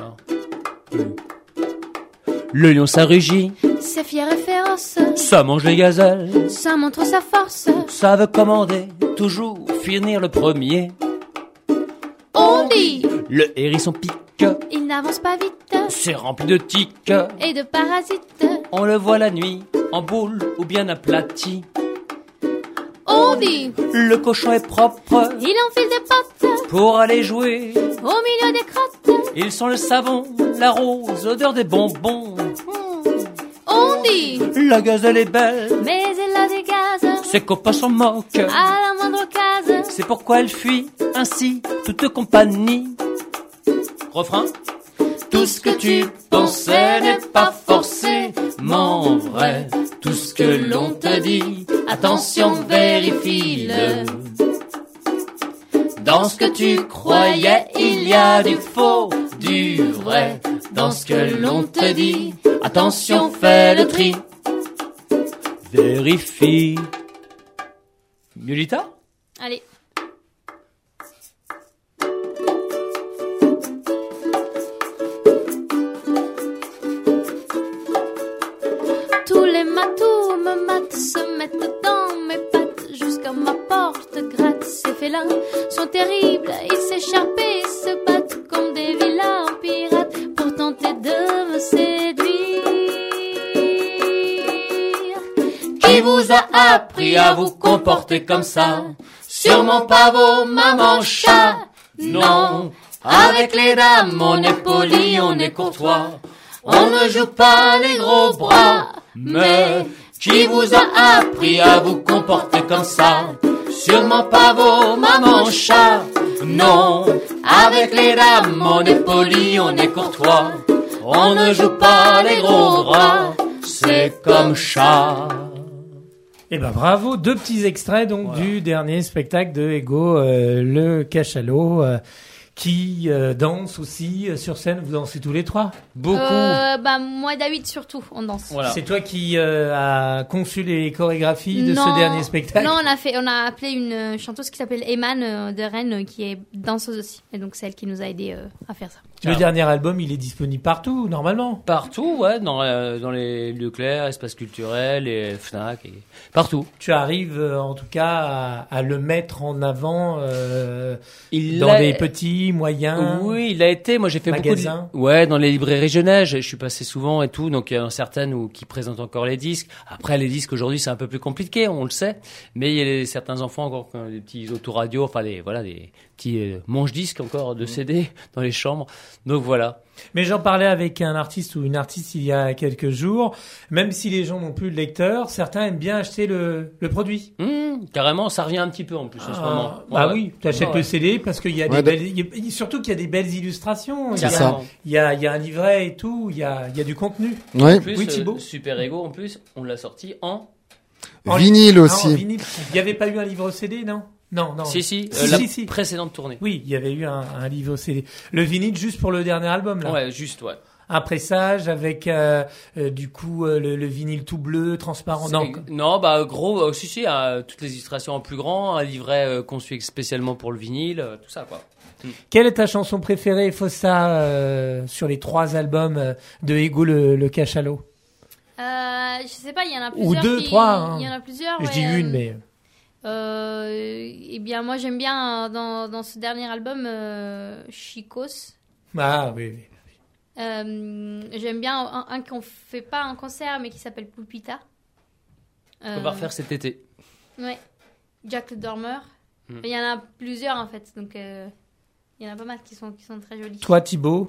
Le lion ça rugit. C'est fier et féroce. Ça mange les gazelles. Ça montre sa force. Ça veut commander, toujours finir le premier. On dit. Le hérisson pique. Il n'avance pas vite. C'est rempli de tiques. Et de parasites. On le voit la nuit, en boule ou bien aplati. On dit. Le cochon est propre. Il enfile des potes. Pour aller jouer. Au milieu des crottes. Ils sont le savon, la rose, odeur des bonbons. On dit. La gazelle est belle. Mais elle a des gaz. Ses copains s'en moquent. À la moindre case. C'est pourquoi elle fuit ainsi toute compagnie. Refrain. Tout ce que tu pensais n'est pas forcément vrai. Tout ce que l'on te dit, attention, vérifie-le. Dans ce que tu croyais, il y a du faux, du vrai. Dans ce que l'on te dit, attention, fais le tri. Vérifie. Violita ? Allez. Tous les matous me matent, se mettent dans mes pattes, jusqu'à ma porte gratte. Ces félins sont terribles, ils s'échappent et se battent comme des vilains pirates pour tenter de me séduire. Qui vous a appris à vous comporter comme ça? Sûrement pas vos mamans chats. Non, avec les dames on est poli, on est courtois. On ne joue pas les gros bras. Mais qui vous a appris à vous comporter comme ça? Sûrement pas vos mamans chats. Non, avec les dames on est poli, on est courtois. On ne joue pas les gros bras. C'est comme chat. Eh ben bravo, deux petits extraits donc du dernier spectacle de Ego le Cachalot qui danse aussi sur scène. Vous dansez tous les trois? Beaucoup. Moi, David, surtout, on danse. Voilà. C'est toi qui a conçu les chorégraphies de ce dernier spectacle? Non, on a appelé une chanteuse qui s'appelle Eman de Rennes, qui est danseuse aussi. Et donc, c'est elle qui nous a aidé à faire ça. Le dernier album, il est disponible partout, normalement? Partout, ouais, dans les Leclerc, espaces culturels, les Fnac, et partout. Tu arrives en tout cas à le mettre en avant dans des petits, moyens. Oui, il a été. Moi, j'ai fait magasins. Beaucoup dans les librairies jeunesse. Je suis passé souvent et tout. Donc, il y en a certaines qui présentent encore les disques. Après, les disques aujourd'hui, c'est un peu plus compliqué, on le sait. Mais il y a certains enfants encore qui ont des petits autoradios, enfin des petits manche-disques encore de CD dans les chambres. Donc voilà. Mais j'en parlais avec un artiste ou une artiste il y a quelques jours. Même si les gens n'ont plus de lecteur, certains aiment bien acheter le produit. Carrément, ça revient un petit peu en plus en ce moment. Oui, tu achètes le CD parce qu'il y a surtout qu'il y a des belles illustrations. C'est ça. Il y a un livret et tout. Il y a du contenu. Oui. En plus, Thibaut. Super Ego en plus, on l'a sorti en vinyle aussi. En vinyle. Il n'y avait pas eu un livre CD, non? Non. Si. La précédente tournée. Oui, il y avait eu un livre CD. Le vinyle juste pour le dernier album, là. Ouais, juste, ouais. Un pressage avec du coup le vinyle tout bleu, transparent. Gros, toutes les illustrations en plus grand, un livret conçu spécialement pour le vinyle, tout ça, quoi. Quelle est ta chanson préférée, Fossa, sur les 3 albums de Ego le Cachalot? Je sais pas, il y en a plusieurs. Ou 2, 3. Il y en a plusieurs. Je dis une, mais. Eh bien, moi, j'aime bien dans ce dernier album Chicos. Ah oui. J'aime bien un qu'on fait pas en concert, mais qui s'appelle Pulpita. On va refaire cet été. Ouais. Jack le Dormeur. Il y en a plusieurs en fait, donc il y en a pas mal qui sont très jolis. Toi, Thibaut?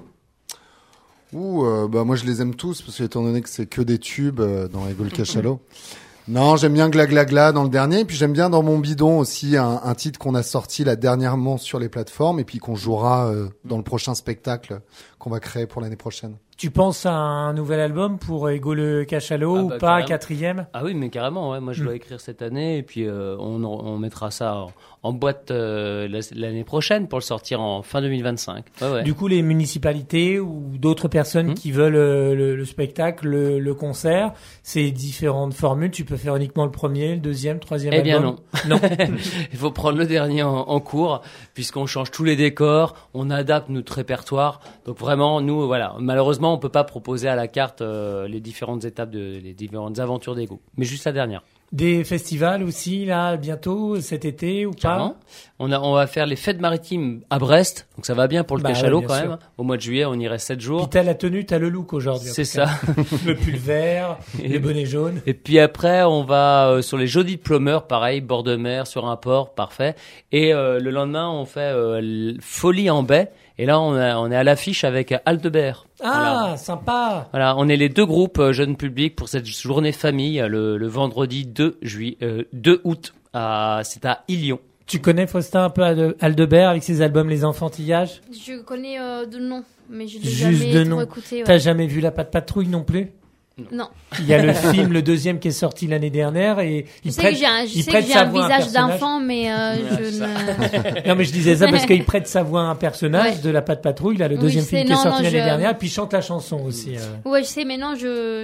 Moi je les aime tous parce que étant donné que c'est que des tubes dans Ego le Cachalot. Non, j'aime bien Gla Gla Gla dans le dernier, et puis j'aime bien dans Mon Bidon aussi un titre qu'on a sorti là dernièrement sur les plateformes et puis qu'on jouera dans le prochain spectacle qu'on va créer pour l'année prochaine. Tu penses à un nouvel album pour Ego le Cachalot ou pas, 4e? Ah oui, mais carrément, ouais. Moi je dois écrire cette année et puis on mettra ça en boîte l'année prochaine pour le sortir en fin 2025. Ouais. Du coup, les municipalités ou d'autres personnes qui veulent le spectacle, le concert, ces différentes formules, tu peux faire uniquement le premier, le deuxième, troisième album? Eh bien non. Il faut prendre le dernier en cours puisqu'on change tous les décors, on adapte notre répertoire. Donc vraiment, nous, voilà, malheureusement, on peut pas proposer à la carte les différentes étapes les différentes aventures d'Ego, mais juste la dernière. Des festivals aussi là bientôt cet été ou Carrément. pas? On va faire les fêtes maritimes à Brest, donc ça va bien pour le Cachalot quand sûr. même. Au mois de juillet, on irait 7 jours. Puis t'as la tenue, t'as le look aujourd'hui. C'est ça. Le pull vert, les bonnets jaunes. Et puis après, on va sur les Jeudis de Plumeur, pareil, bord de mer, sur un port, parfait. Et le lendemain, on fait Folie en baie. Et là, on est à l'affiche avec Aldebert. Ah, voilà. Sympa. Voilà, on est les 2 groupes jeunes publics pour cette journée famille le vendredi 2 août. C'est à Ilion. Tu connais Faustin un peu Aldebert avec ses albums Les Enfantillages? Je connais de nom, mais je l'ai Juste jamais de trop nom. écouté. Ouais. T'as jamais vu La Patte Patrouille non plus? Non. Il y a le film, le 2e qui est sorti l'année dernière et je sais que j'ai un visage d'enfant, mais je ne. Non, mais je disais ça parce qu'il prête sa voix à un personnage de La Patte Patrouille. Là, le 2e film qui est sorti l'année dernière, puis il chante la chanson aussi. Ouais, je sais, mais non,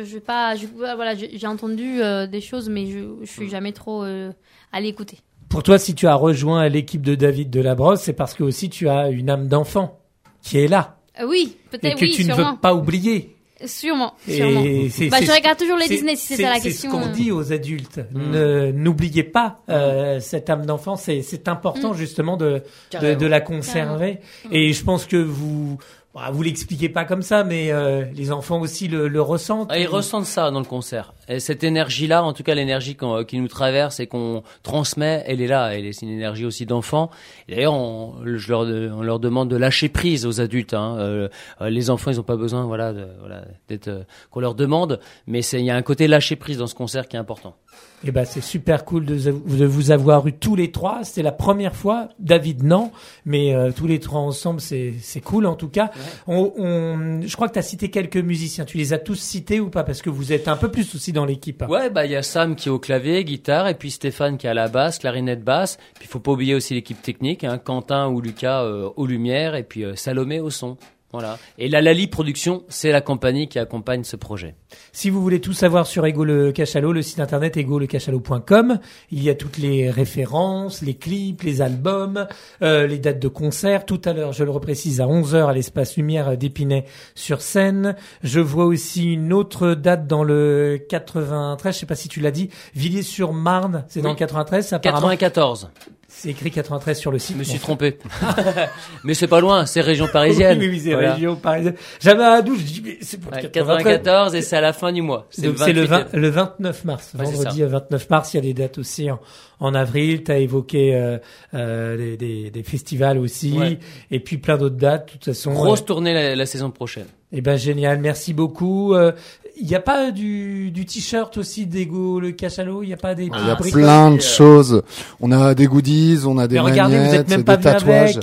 voilà, j'ai entendu des choses, mais je suis jamais trop allée écouter. Pour toi, si tu as rejoint l'équipe de David Delabrosse, c'est parce que aussi tu as une âme d'enfant qui est là. Oui, peut-être. Et que tu ne veux pas oublier. Sûrement. Et je regarde toujours les Disney si c'est ça la question. C'est ce qu'on dit aux adultes. N'oubliez pas cette âme d'enfant. C'est important justement de la conserver. Et je pense que vous l'expliquez pas comme ça, mais les enfants aussi le ressentent. Ils ressentent ça dans le concert. Et cette énergie-là, en tout cas l'énergie qui nous traverse et qu'on transmet, elle est là. C'est une énergie aussi d'enfant. Et d'ailleurs, on leur demande de lâcher prise aux adultes. Les enfants, ils ont pas besoin, d'être qu'on leur demande. Mais il y a un côté lâcher prise dans ce concert qui est important. Eh ben, c'est super cool de vous avoir eu tous les 3. C'était la première fois. David, non. Mais tous les 3 ensemble, c'est cool en tout cas. Je crois que tu as cité quelques musiciens. Tu les as tous cités ou pas? Parce que vous êtes un peu plus aussi dans l'équipe. Ouais, il y a Sam qui est au clavier, guitare, et puis Stéphane qui est à la basse, clarinette basse. Puis il faut pas oublier aussi l'équipe technique, Quentin ou Lucas aux lumières, et puis Salomé au son. Voilà. Et la Lali Production, c'est la compagnie qui accompagne ce projet. Si vous voulez tout savoir sur Ego Le Cachalot, le site internet egolecachalot.com, il y a toutes les références, les clips, les albums, les dates de concert. Tout à l'heure, je le reprécise, à 11h à l'espace Lumière d'Épinay-sur-Seine. Je vois aussi une autre date dans le 93, je sais pas si tu l'as dit, Villiers-sur-Marne, c'est dans le 93, ça apparemment. 94. C'est écrit 93 sur le site. Je me suis trompé. Mais c'est pas loin, c'est région parisienne. Oui, c'est région parisienne. J'avais un doute, je dis, mais c'est pour 94 et c'est à la fin du mois. Donc c'est le 29 mars. Ouais, vendredi 29 mars, il y a des dates aussi en avril. T'as évoqué, des festivals aussi. Ouais. Et puis plein d'autres dates, de toute façon. Grosse tournée la saison prochaine. Eh ben, génial. Merci beaucoup. Il n'y a pas du t-shirt aussi d'Ego Le Cachalot? Il n'y a pas des il y a plein de choses. On a des goodies, on a des manettes, des tatouages.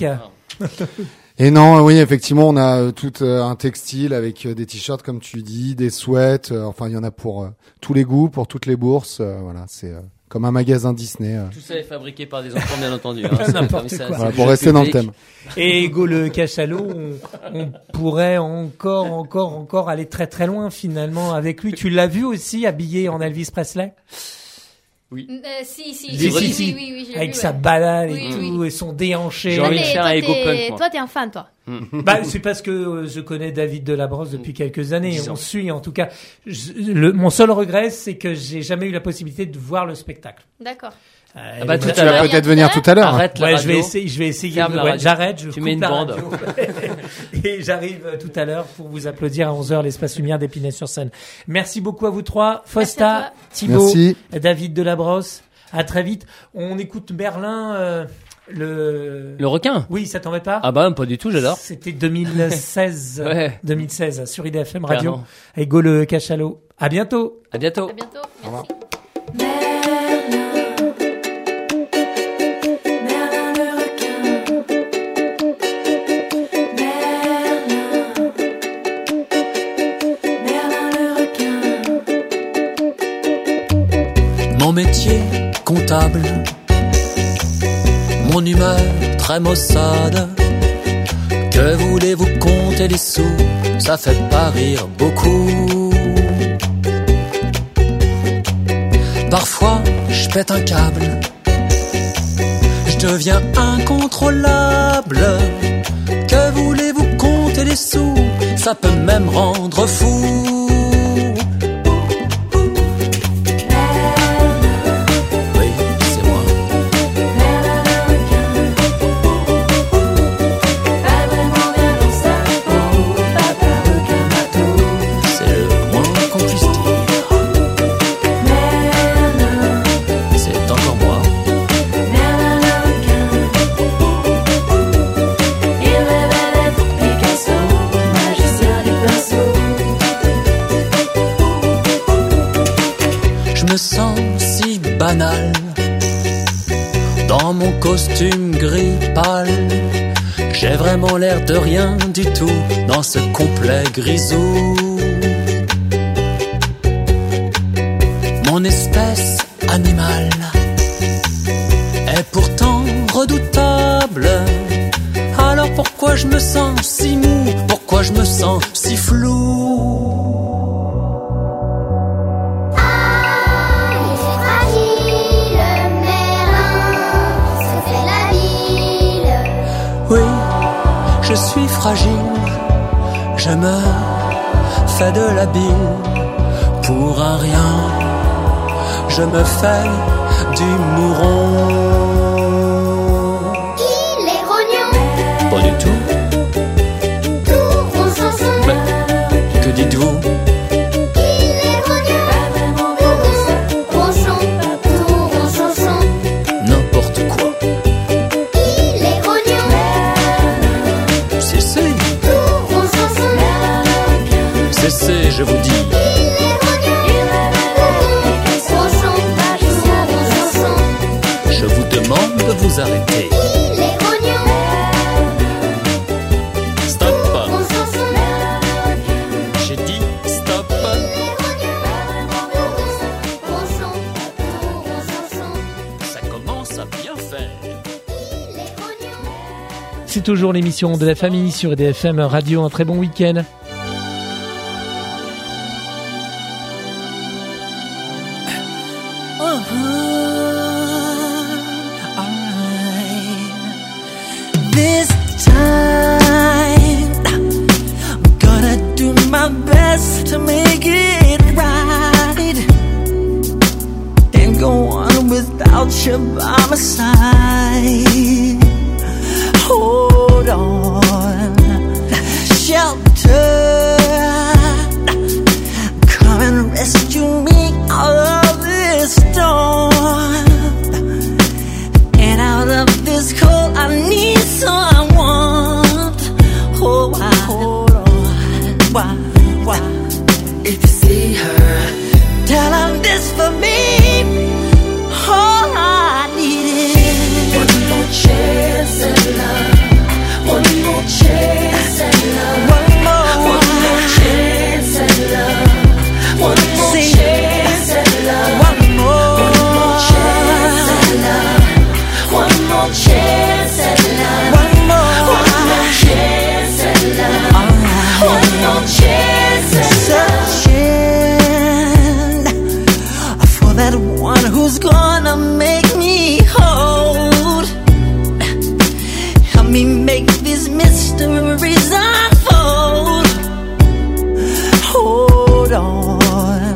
Et non, oui, effectivement, on a tout un textile avec des t-shirts, comme tu dis, des sweats. Enfin, il y en a pour tous les goûts, pour toutes les bourses. Voilà, c'est comme un magasin Disney. Tout ça est fabriqué par des enfants, bien entendu. N'importe quoi. Voilà, pour rester dans le thème. Et Ego Le Cachalot, on pourrait encore aller très très loin finalement avec lui. Tu l'as vu aussi habillé en Elvis Presley? Oui. Si. Oui, avec sa banane et tout, et son déhanché. J'ai envie de faire un Ego Punk. Toi, t'es un fan, toi. C'est parce que je connais David Delabrosse depuis quelques années. On suit, en tout cas. Mon seul regret, c'est que j'ai jamais eu la possibilité de voir le spectacle. D'accord. Tu vas peut-être venir tout à l'heure. Arrête la radio. Je vais essayer. J'arrête, je coupe la radio. Et j'arrive tout à l'heure pour vous applaudir à 11h, l'espace Lumière d'Épinay-sur-Seine. Merci beaucoup à vous trois. Fosta, Thibaut, David Delabrosse. À très vite. On écoute Merlin, le requin. Oui, ça t'embête pas? Ah bah, pas du tout, j'adore. C'était 2016. Ouais. 2016 sur IDFM Radio. Ego Le Cachalot. À bientôt. À bientôt. À bientôt. Au revoir. Mon métier, comptable, mon humeur très maussade. Que voulez-vous compter les sous? Ça fait pas rire beaucoup. Parfois, je pète un câble, je deviens incontrôlable. Que voulez-vous compter les sous? Ça peut même rendre fou. Je me sens si banal dans mon costume gris pâle. J'ai vraiment l'air de rien du tout dans ce complet grisou. Mon espèce animale est pourtant redoutable. Alors pourquoi je me sens si mou? Pourquoi je me sens si flou? Je suis fragile, je me fais de la bile pour un rien. Je me fais du mouron. Il est grognon. Pas du tout. Tout rond chanson. Mais que dites-vous? Il est grognon. Tout ronchon, tout rond chanson. N'importe quoi. Il est grognon. Cessez. Tout rond chanson. Cessez, je vous dis. Je vous demande de vous arrêter. Il est grognon. Stop. C'est toujours l'émission de la famille sur EDFM Radio. Un très bon week-end. This time I'm gonna do my best to make it right and go on without you by my side. Hold on, shelter, come and rescue me out of this storm and out of this cold. I need someone. Oh, why? Hold on, why? If you see her, tell her this for me. All I need is one more chance at love. One more chance at love. One more chance at love. One more chance at love. One more chance at love. One more chance at love. One more chance at love. One more chance at love. Searching for that one who's gonna make me hold. Help me make these mysteries unfold. Hold on,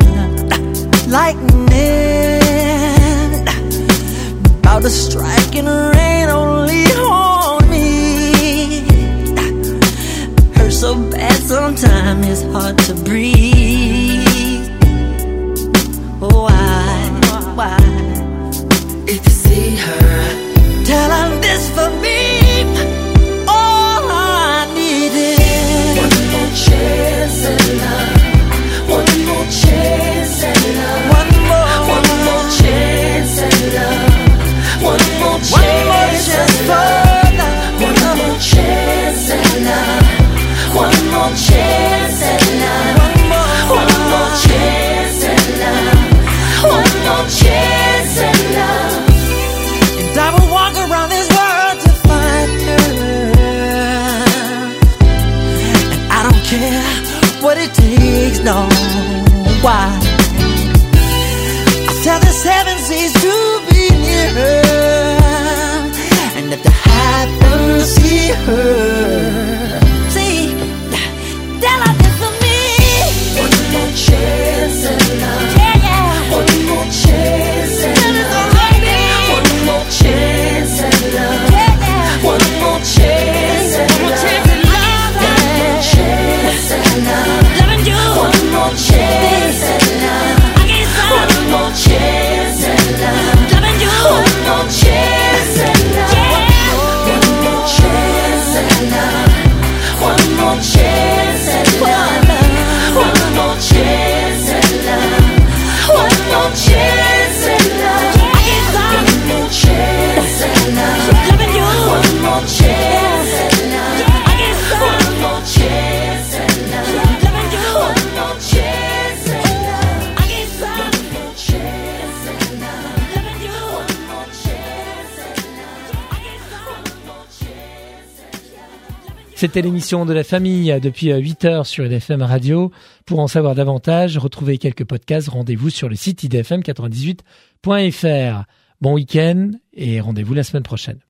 lightning about to strike and rain only on me. Hurts so bad sometimes it's hard to breathe. Oh, why? If you see her, tell her this for me. All I need is one more chance at love. One more chance at love. One more chance at love. One more chance for love. One more chance at love. One more chance at love. One more chance at love. One more chance at love. And I will walk around this world to find her. And I don't care what it takes, no. Why? I'll tell the seven seas to be near her. And if the heavens see her, see, tell her this for me. One more chance at love. Yeah. One more chance at love. One more chance at love. Yeah. One more chance at love. One more chance at love. Loving you. One more chance at love. One more chance at love. Loving you. One more chance at love. One more chance at love. One more chance at love. One more chance at love. One more chance at love. One more chance at love. Loving you. One more chance at love. One more chance at love. Loving you. One more chance at love. One more chance at love. Loving you. One more chance at love. One more chance at love. C'était l'émission de la famille depuis 8h sur EDFM Radio. Pour en savoir davantage, retrouvez quelques podcasts, rendez-vous sur le site idfm98.fr. Bon week-end et rendez-vous la semaine prochaine.